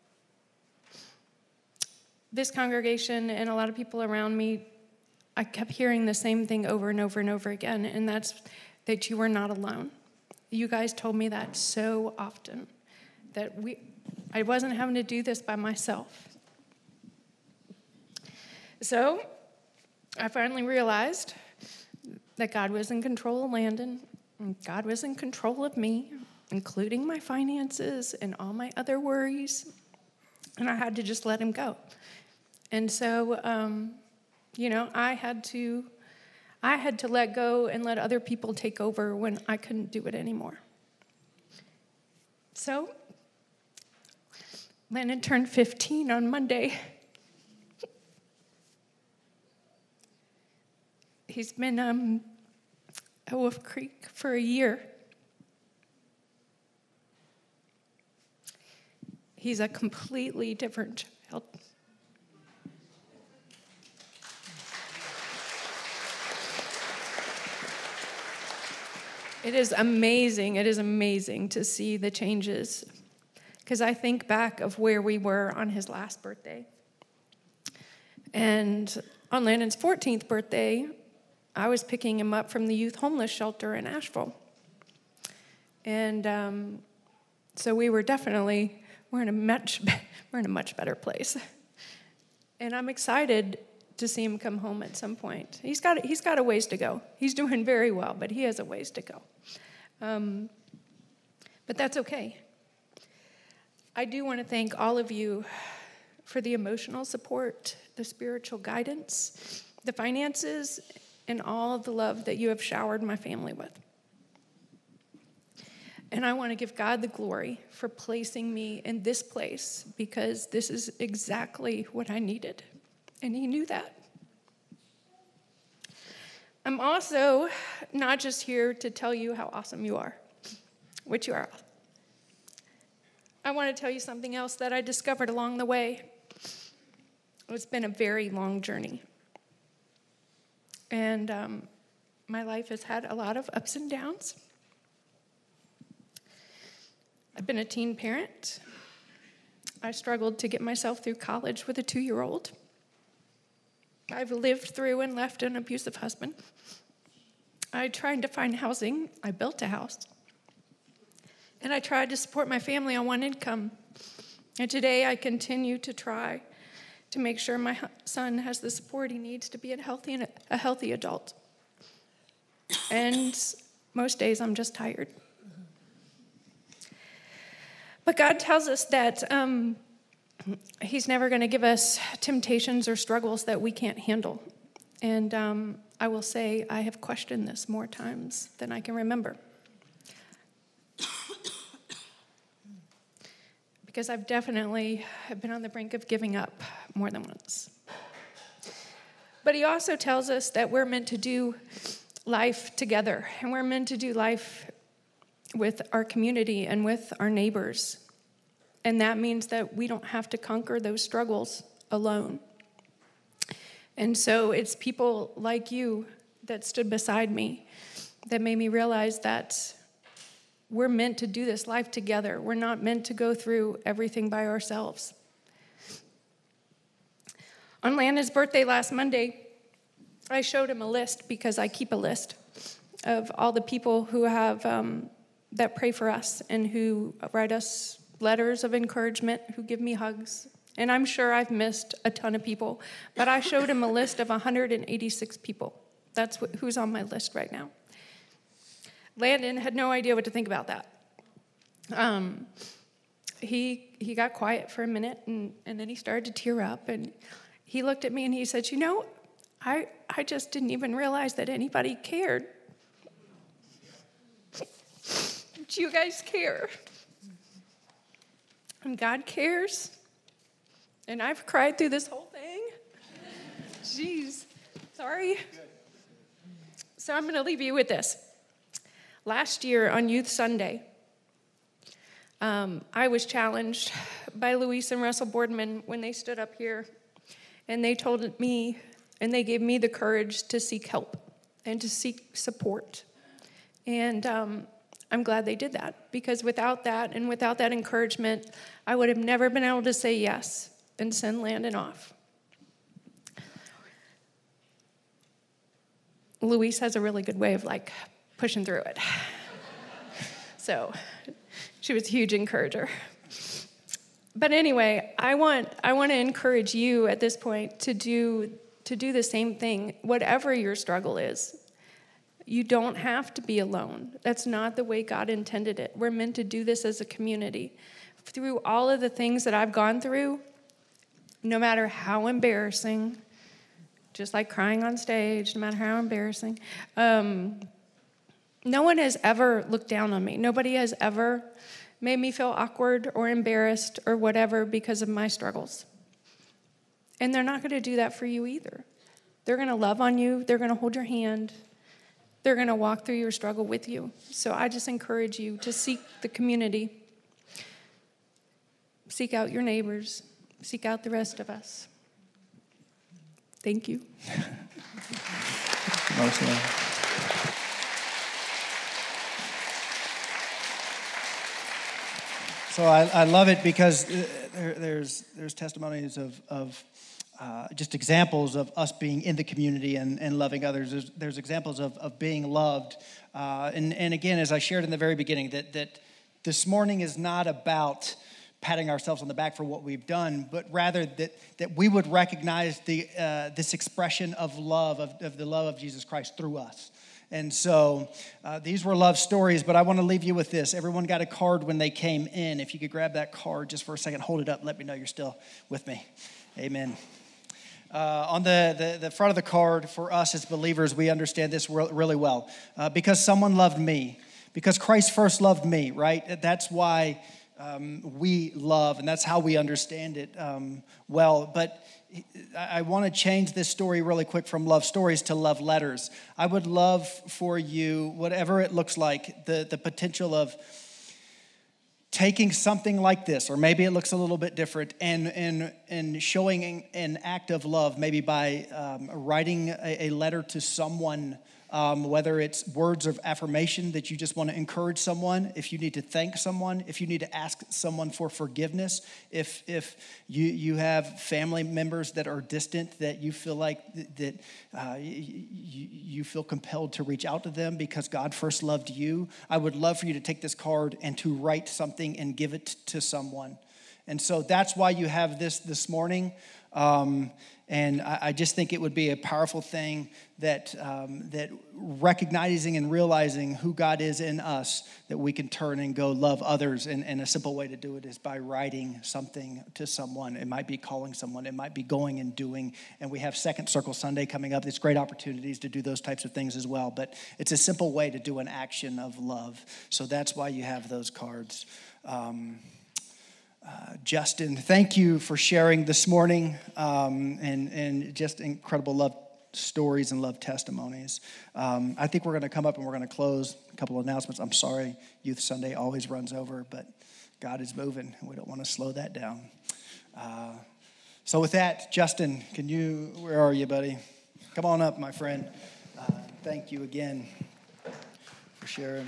this congregation and a lot of people around me, I kept hearing the same thing over and over and over again, and that's that you were not alone. You guys told me that so often, that we, I wasn't having to do this by myself. So I finally realized that God was in control of Landon, and God was in control of me, including my finances and all my other worries, and I had to just let him go. And so, um, you know, I had to, I had to let go and let other people take over when I couldn't do it anymore. So, Landon turned fifteen on Monday. He's been um, at Wolf Creek for a year. He's a completely different child. It is amazing, it is amazing to see the changes, because I think back of where we were on his last birthday. And on Landon's fourteenth birthday, I was picking him up from the youth homeless shelter in Asheville. And um, so we were definitely, we're in a much, we're in a much better place. And I'm excited to see him come home at some point. He's got, he's got a ways to go. He's doing very well, but he has a ways to go. Um, but that's okay. I do want to thank all of you for the emotional support, the spiritual guidance, the finances, and all the love that you have showered my family with. And I want to give God the glory for placing me in this place, because this is exactly what I needed, and he knew that. I'm also not just here to tell you how awesome you are, which you are. I want to tell you something else that I discovered along the way. It's been a very long journey. And um, my life has had a lot of ups and downs. I've been a teen parent. I struggled to get myself through college with a two-year-old. I've lived through and left an abusive husband. I tried to find housing. I built a house. And I tried to support my family on one income. And today I continue to try to make sure my son has the support he needs to be a healthy, a healthy adult. And most days I'm just tired. But God tells us that um, he's never going to give us temptations or struggles that we can't handle. And um, I will say I have questioned this more times than I can remember. because I've definitely been on the brink of giving up more than once. But he also tells us that we're meant to do life together, and we're meant to do life with our community and with our neighbors. And that means that we don't have to conquer those struggles alone. And so it's people like you that stood beside me that made me realize that we're meant to do this life together. We're not meant to go through everything by ourselves. On Landon's birthday last Monday, I showed him a list, because I keep a list of all the people who have um, that pray for us and who write us letters of encouragement, who give me hugs. And I'm sure I've missed a ton of people, but I showed him a list of one hundred eighty-six people. That's what, who's on my list right now. Landon had no idea what to think about that. Um, he he got quiet for a minute, and, and then he started to tear up, and he looked at me and he said, you know, I, I just didn't even realize that anybody cared. Do you guys care? And God cares. And I've cried through this whole thing. Jeez, sorry. So I'm going to leave you with this. Last year on Youth Sunday, um, I was challenged by Luis and Russell Boardman when they stood up here, and they told me, and they gave me the courage to seek help and to seek support. And um, I'm glad they did that, because without that and without that encouragement, I would have never been able to say yes and send Landon off. Luis has a really good way of like pushing through it. So she was a huge encourager. But anyway, I want I want to encourage you at this point to do to do the same thing, whatever your struggle is. You don't have to be alone. That's not the way God intended it. We're meant to do this as a community. Through all of the things that I've gone through, no matter how embarrassing, just like crying on stage, no matter how embarrassing, um, no one has ever looked down on me. Nobody has ever made me feel awkward or embarrassed or whatever because of my struggles. And they're not going to do that for you either. They're going to love on you. They're going to hold your hand. They're going to walk through your struggle with you. So I just encourage you to seek the community. Seek out your neighbors. Seek out the rest of us. Thank you. So I, I love it because there, there's there's testimonies of of uh, just examples of us being in the community and, and loving others. There's, there's examples of, of being loved. Uh, and, and again, as I shared in the very beginning, that that this morning is not about patting ourselves on the back for what we've done, but rather that that we would recognize the uh, this expression of love, of, of the love of Jesus Christ through us. And so uh, these were love stories, but I want to leave you with this. Everyone got a card when they came in. If you could grab that card just for a second, hold it up, let me know you're still with me. Amen. Uh, on the, the, the front of the card, for us as believers, we understand this really well. Uh, because someone loved me, because Christ first loved me, right? That's why um, we love, and that's how we understand it um, well. But I want to change this story really quick from love stories to love letters. I would love for you, whatever it looks like, the, the potential of taking something like this, or maybe it looks a little bit different, and and, and showing an act of love, maybe by um, writing a, a letter to someone, um, whether it's words of affirmation that you just want to encourage someone, if you need to thank someone, if you need to ask someone for forgiveness, if if you you have family members that are distant that you feel like that uh, you, you feel compelled to reach out to them because God first loved you. I would love for you to take this card and to write something and give it to someone. And so that's why you have this this morning. Um, and I, I just think it would be a powerful thing that um, that recognizing and realizing who God is in us, that we can turn and go love others. And, and a simple way to do it is by writing something to someone. It might be calling someone. It might be going and doing. And we have Second Circle Sunday coming up. There's great opportunities to do those types of things as well. But it's a simple way to do an action of love. So that's why you have those cards. Um, Uh, Justin, thank you for sharing this morning um, and, and just incredible love stories and love testimonies. Um, I think we're going to come up and we're going to close. A couple of announcements. I'm sorry, Youth Sunday always runs over, but God is moving, and we don't want to slow that down. Uh, so with that, Justin, can you, where are you, buddy? Come on up, my friend. Uh, thank you again for sharing.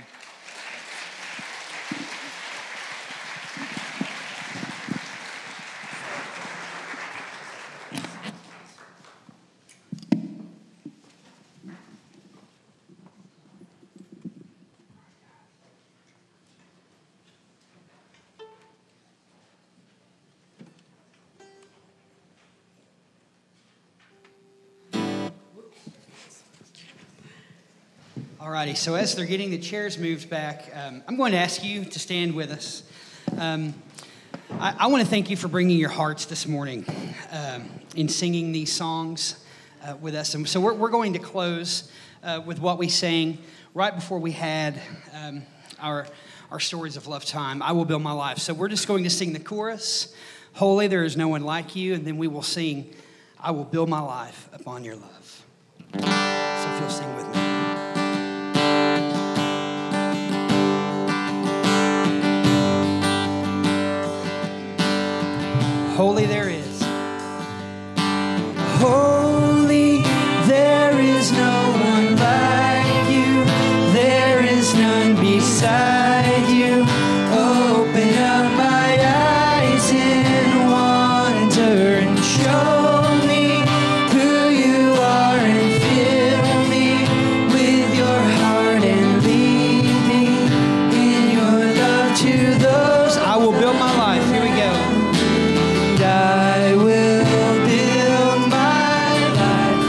Alrighty, so as they're getting the chairs moved back, um, I'm going to ask you to stand with us. Um, I, I want to thank you for bringing your hearts this morning um, in singing these songs uh, with us. And so we're, we're going to close uh, with what we sang right before we had um, our, our Stories of Love time, I Will Build My Life. So we're just going to sing the chorus, Holy, There Is No One Like You, and then we will sing, I Will Build My Life Upon Your Love. So if you'll sing with me. Holy there is. Holy, there is no one like you. There is none beside you. Open up my eyes in wonder and show me who you are and fill me with your heart and lead me in your love to those. I will build my life. Here we go. I will build my life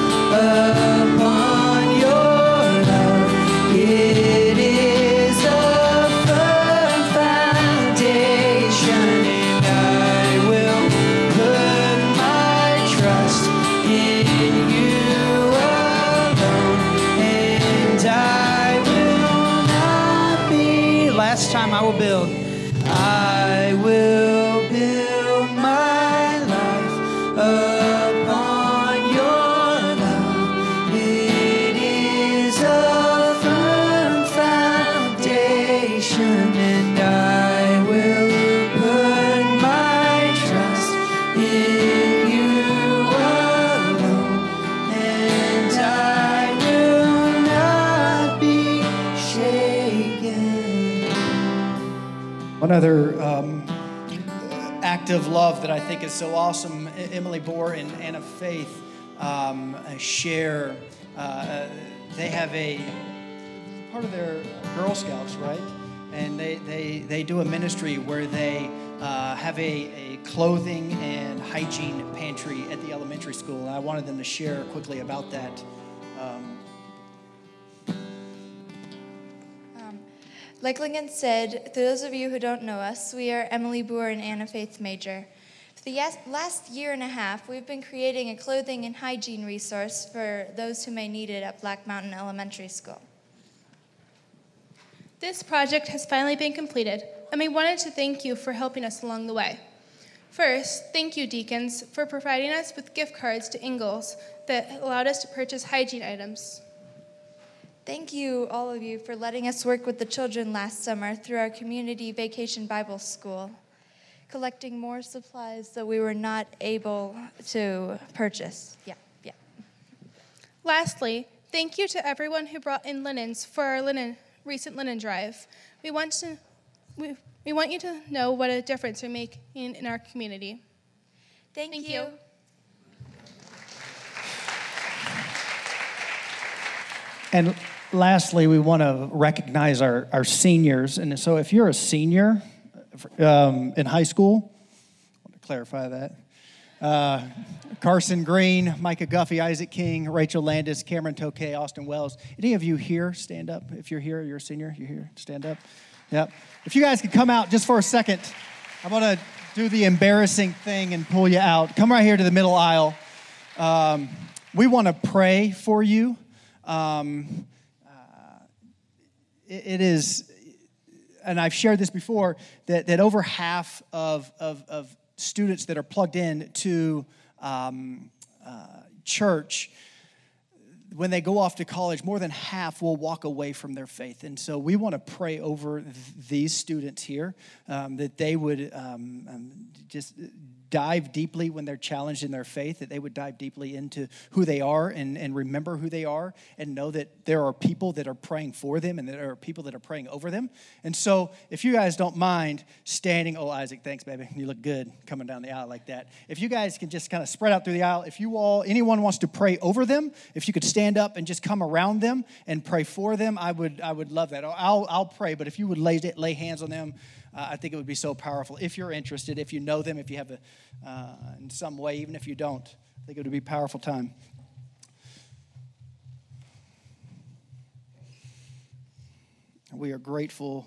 upon your love. It is a firm foundation, and I will put my trust in you alone, and I will not be. Last time I will build. I will build my life upon your love. It is a firm foundation, and I will put my trust in you alone, and I will not be shaken. One other um, act of love that I think is so awesome, Emily Bohr and Anna Faith um, share. Uh, they have a part of their Girl Scouts, right? And they, they, they do a ministry where they uh, have a, a clothing and hygiene pantry at the elementary school. And I wanted them to share quickly about that. Um, Like Lincoln said, to those of you who don't know us, we are Emily Bohr and Anna Faith Major. For the last year and a half, we've been creating a clothing and hygiene resource for those who may need it at Black Mountain Elementary School. This project has finally been completed, and we wanted to thank you for helping us along the way. First, thank you, deacons, for providing us with gift cards to Ingalls that allowed us to purchase hygiene items. Thank you, all of you, for letting us work with the children last summer through our community vacation Bible school, collecting more supplies that we were not able to purchase. Yeah, yeah. Lastly, thank you to everyone who brought in linens for our linen, recent linen drive. We want to, we, we want you to know what a difference we make in, in our community. Thank, Thank you. you. And lastly, we want to recognize our, our seniors. And so if you're a senior um, in high school, I want to clarify that. Uh, Carson Green, Micah Guffey, Isaac King, Rachel Landis, Cameron Tokay, Austin Wells. Any of you here, stand up. If you're here, you're a senior, you're here, stand up. Yep. If you guys could come out just for a second, I'm going to do the embarrassing thing and pull you out. Come right here to the middle aisle. Um, we want to pray for you. Um, uh, it, it is, and I've shared this before, that, that over half of, of, of students that are plugged in to um, uh, church, when they go off to college, more than half will walk away from their faith. And so we want to pray over th- these students here, um, that they would um, um, just dive deeply when they're challenged in their faith, that they would dive deeply into who they are and, and remember who they are and know that there are people that are praying for them and that there are people that are praying over them. And so if you guys don't mind standing, oh, Isaac, thanks, baby. You look good coming down the aisle like that. If you guys can just kind of spread out through the aisle, if you all, anyone wants to pray over them, if you could stand up and just come around them and pray for them, I would I would love that. I'll, I'll pray, but if you would lay, lay hands on them, Uh, I think it would be so powerful. If you're interested, if you know them, if you have a, uh, in some way, even if you don't, I think it would be a powerful time. We are grateful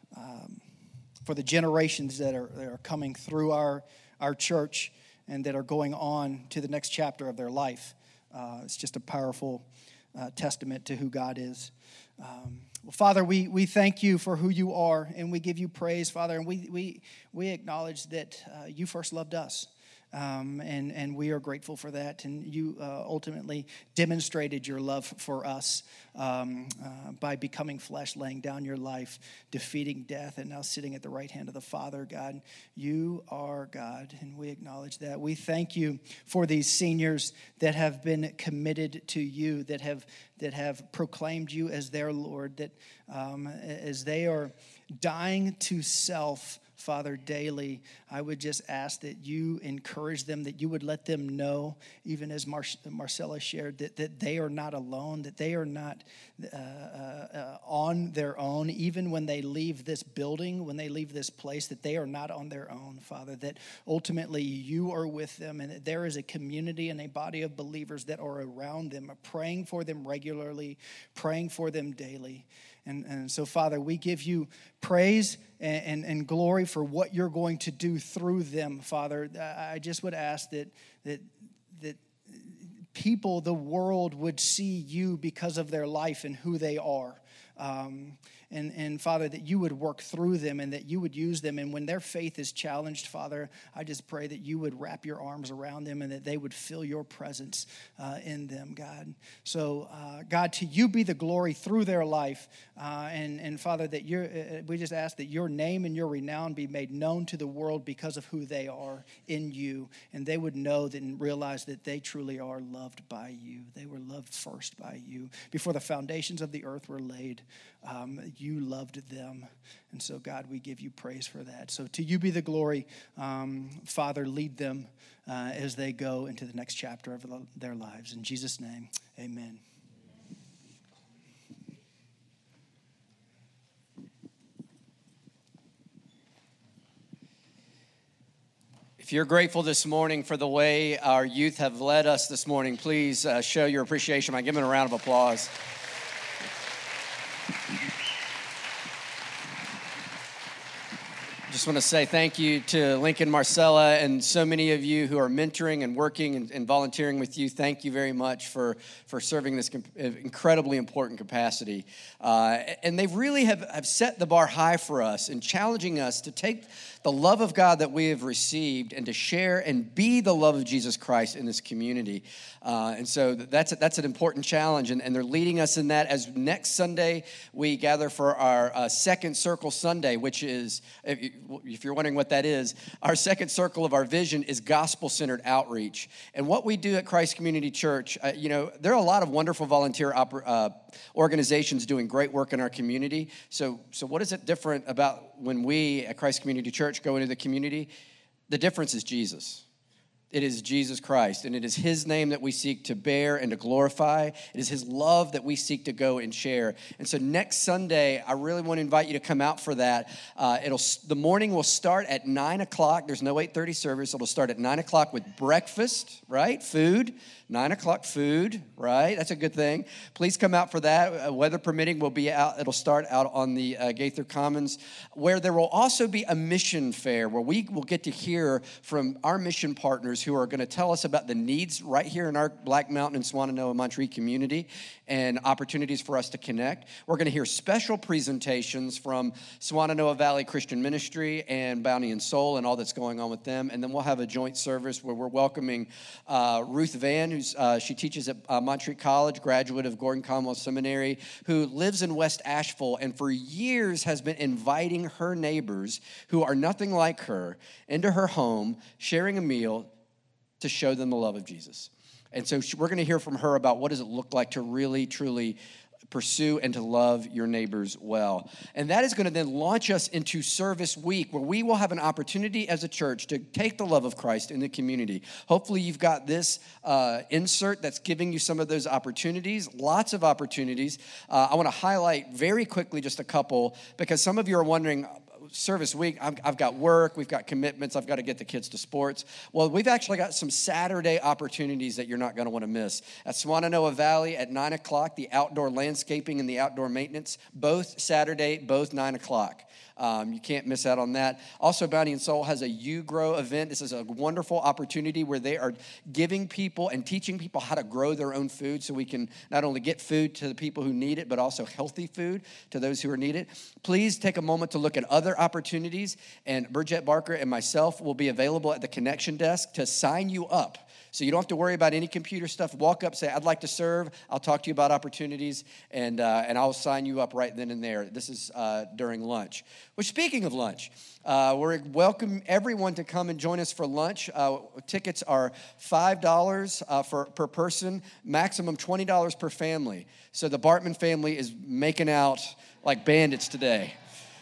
um, for the generations that are, that are coming through our, our church and that are going on to the next chapter of their life. Uh, it's just a powerful uh, testament to who God is. Um, Well, Father, we, we thank you for who you are, and we give you praise, Father, and we we we acknowledge that uh, you first loved us, um, and, and we are grateful for that, and you uh, ultimately demonstrated your love for us um, uh, by becoming flesh, laying down your life, defeating death, and now sitting at the right hand of the Father. God, you are God, and we acknowledge that. We thank you for these seniors that have been committed to you, that have that have proclaimed you as their Lord, that um, as they are dying to self, Father, daily, I would just ask that you encourage them, that you would let them know, even as Mar- Marcella shared, that, that they are not alone, that they are not uh, uh, on their own, even when they leave this building, when they leave this place, that they are not on their own, Father, that ultimately you are with them, and that there is a community and a body of believers that are around them, praying for them regularly, praying for them daily. And, and so, Father, we give you praise and, and, and glory for what you're going to do through them, Father. I just would ask that that that people, the world, would see you because of their life and who they are. Um, and, and, Father, that you would work through them and that you would use them. And when their faith is challenged, Father, I just pray that you would wrap your arms around them and that they would feel your presence uh, in them, God. So, uh, God, to you be the glory through their life. Uh, and, and, Father, that you're, uh, we just ask that your name and your renown be made known to the world because of who they are in you. And they would know that and realize that they truly are loved by you. They were loved first by you. Before the foundations of the earth were laid, Um, you loved them. And so, God, we give you praise for that. So to you be the glory. Um, Father, lead them uh, as they go into the next chapter of their lives. In Jesus' name, amen. If you're grateful this morning for the way our youth have led us this morning, please uh, show your appreciation by giving them a round of applause. Just want to say thank you to Lincoln, Marcella, and so many of you who are mentoring and working and, and volunteering with you. Thank you very much for, for serving this comp- incredibly important capacity. Uh, and they really have, have set the bar high for us and challenging us to take the love of God that we have received and to share and be the love of Jesus Christ in this community. Uh, and so that's, that's an important challenge, and, and they're leading us in that as next Sunday we gather for our uh, Second Circle Sunday, which is, if, you, if you're wondering what that is, our second circle of our vision is gospel-centered outreach. And what we do at Christ Community Church, uh, you know, there are a lot of wonderful volunteer oper- uh, organizations doing great work in our community. So, so what is it different about when we at Christ Community Church go into the community? The difference is Jesus. It is Jesus Christ, and it is his name that we seek to bear and to glorify. It is his love that we seek to go and share. And so next Sunday, I really want to invite you to come out for that. Uh, it'll the morning will start at nine o'clock. There's no eight thirty service. It'll start at nine o'clock with breakfast, right? Food. nine o'clock food, right? That's a good thing. Please come out for that. Uh, weather permitting, we'll be out. It'll start out on the uh, Gaither Commons, where there will also be a mission fair where we will get to hear from our mission partners speakers who are going to tell us about the needs right here in our Black Mountain and Swannanoa Monterey community and opportunities for us to connect. We're going to hear special presentations from Swannanoa Valley Christian Ministry and Bounty and Soul and all that's going on with them. And then we'll have a joint service where we're welcoming uh, Ruth Van, who's uh, she teaches at uh, Montreat College, graduate of Gordon Conwell Seminary, who lives in West Asheville and for years has been inviting her neighbors who are nothing like her into her home, sharing a meal to show them the love of Jesus. And so we're going to hear from her about what does it look like to really, truly pursue and to love your neighbors well. And that is going to then launch us into Service Week, where we will have an opportunity as a church to take the love of Christ in the community. Hopefully you've got this uh, insert that's giving you some of those opportunities, lots of opportunities. Uh, I want to highlight very quickly just a couple, because some of you are wondering, Service Week, I've, I've got work, we've got commitments, I've got to get the kids to sports. Well, we've actually got some Saturday opportunities that you're not going to want to miss. At Swannanoa Valley at nine o'clock, the outdoor landscaping and the outdoor maintenance, both Saturday, both nine o'clock. Um, you can't miss out on that. Also, Bounty and Soul has a You Grow event. This is a wonderful opportunity where they are giving people and teaching people how to grow their own food so we can not only get food to the people who need it, but also healthy food to those who are need it. Please take a moment to look at other opportunities, and Bridget Barker and myself will be available at the connection desk to sign you up. So you don't have to worry about any computer stuff. Walk up, say, I'd like to serve. I'll talk to you about opportunities, and uh, and I'll sign you up right then and there. This is uh, during lunch. Which, speaking of lunch, uh, we welcome everyone to come and join us for lunch. Uh, tickets are five dollars uh, for per person, maximum twenty dollars per family. So the Bartman family is making out like bandits today.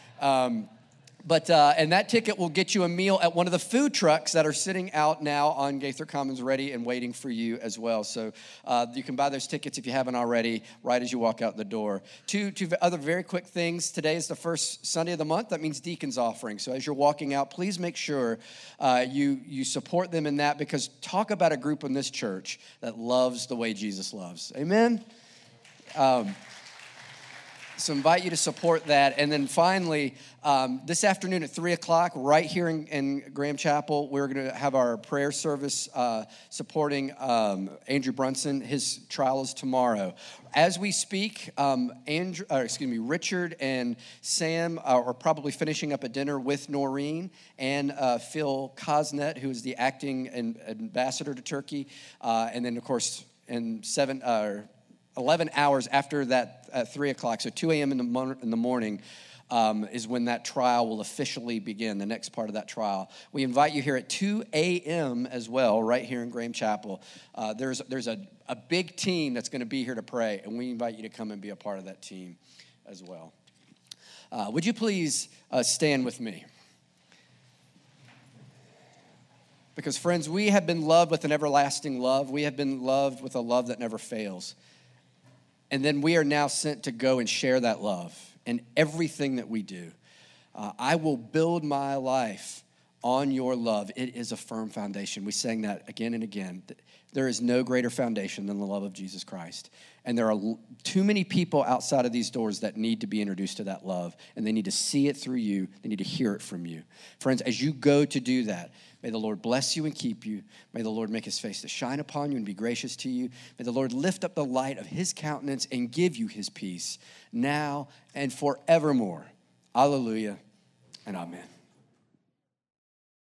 Um But, uh, and that ticket will get you a meal at one of the food trucks that are sitting out now on Gaither Commons ready and waiting for you as well. So uh, you can buy those tickets if you haven't already right as you walk out the door. Two, two other very quick things. Today is the first Sunday of the month. That means Deacon's Offering. So as you're walking out, please make sure uh, you, you support them in that, because talk about a group in this church that loves the way Jesus loves. Amen? Um, So invite you to support that. And then finally, um, this afternoon at three o'clock, right here in, in Graham Chapel, we're going to have our prayer service uh, supporting um, Andrew Brunson. His trial is tomorrow. As we speak, um, Andrew, or excuse me, Richard and Sam are, are probably finishing up a dinner with Noreen and uh, Phil Kosnet, who is the acting ambassador to Turkey. Uh, and then, of course, in seven... Uh, eleven hours after that at three o'clock, so two a.m. in the, mo- in the morning, um, is when that trial will officially begin, the next part of that trial. We invite you here at two a.m. as well, right here in Graham Chapel. Uh, there's there's a, a big team that's going to be here to pray, and we invite you to come and be a part of that team as well. Uh, would you please uh, stand with me? Because, friends, we have been loved with an everlasting love. We have been loved with a love that never fails. And then we are now sent to go and share that love in everything that we do. Uh, I will build my life on your love. It is a firm foundation. We sang that again and again. There is no greater foundation than the love of Jesus Christ. And there are too many people outside of these doors that need to be introduced to that love. And they need to see it through you. They need to hear it from you. Friends, as you go to do that, may the Lord bless you and keep you. May the Lord make his face to shine upon you and be gracious to you. May the Lord lift up the light of his countenance and give you his peace now and forevermore. Alleluia and amen.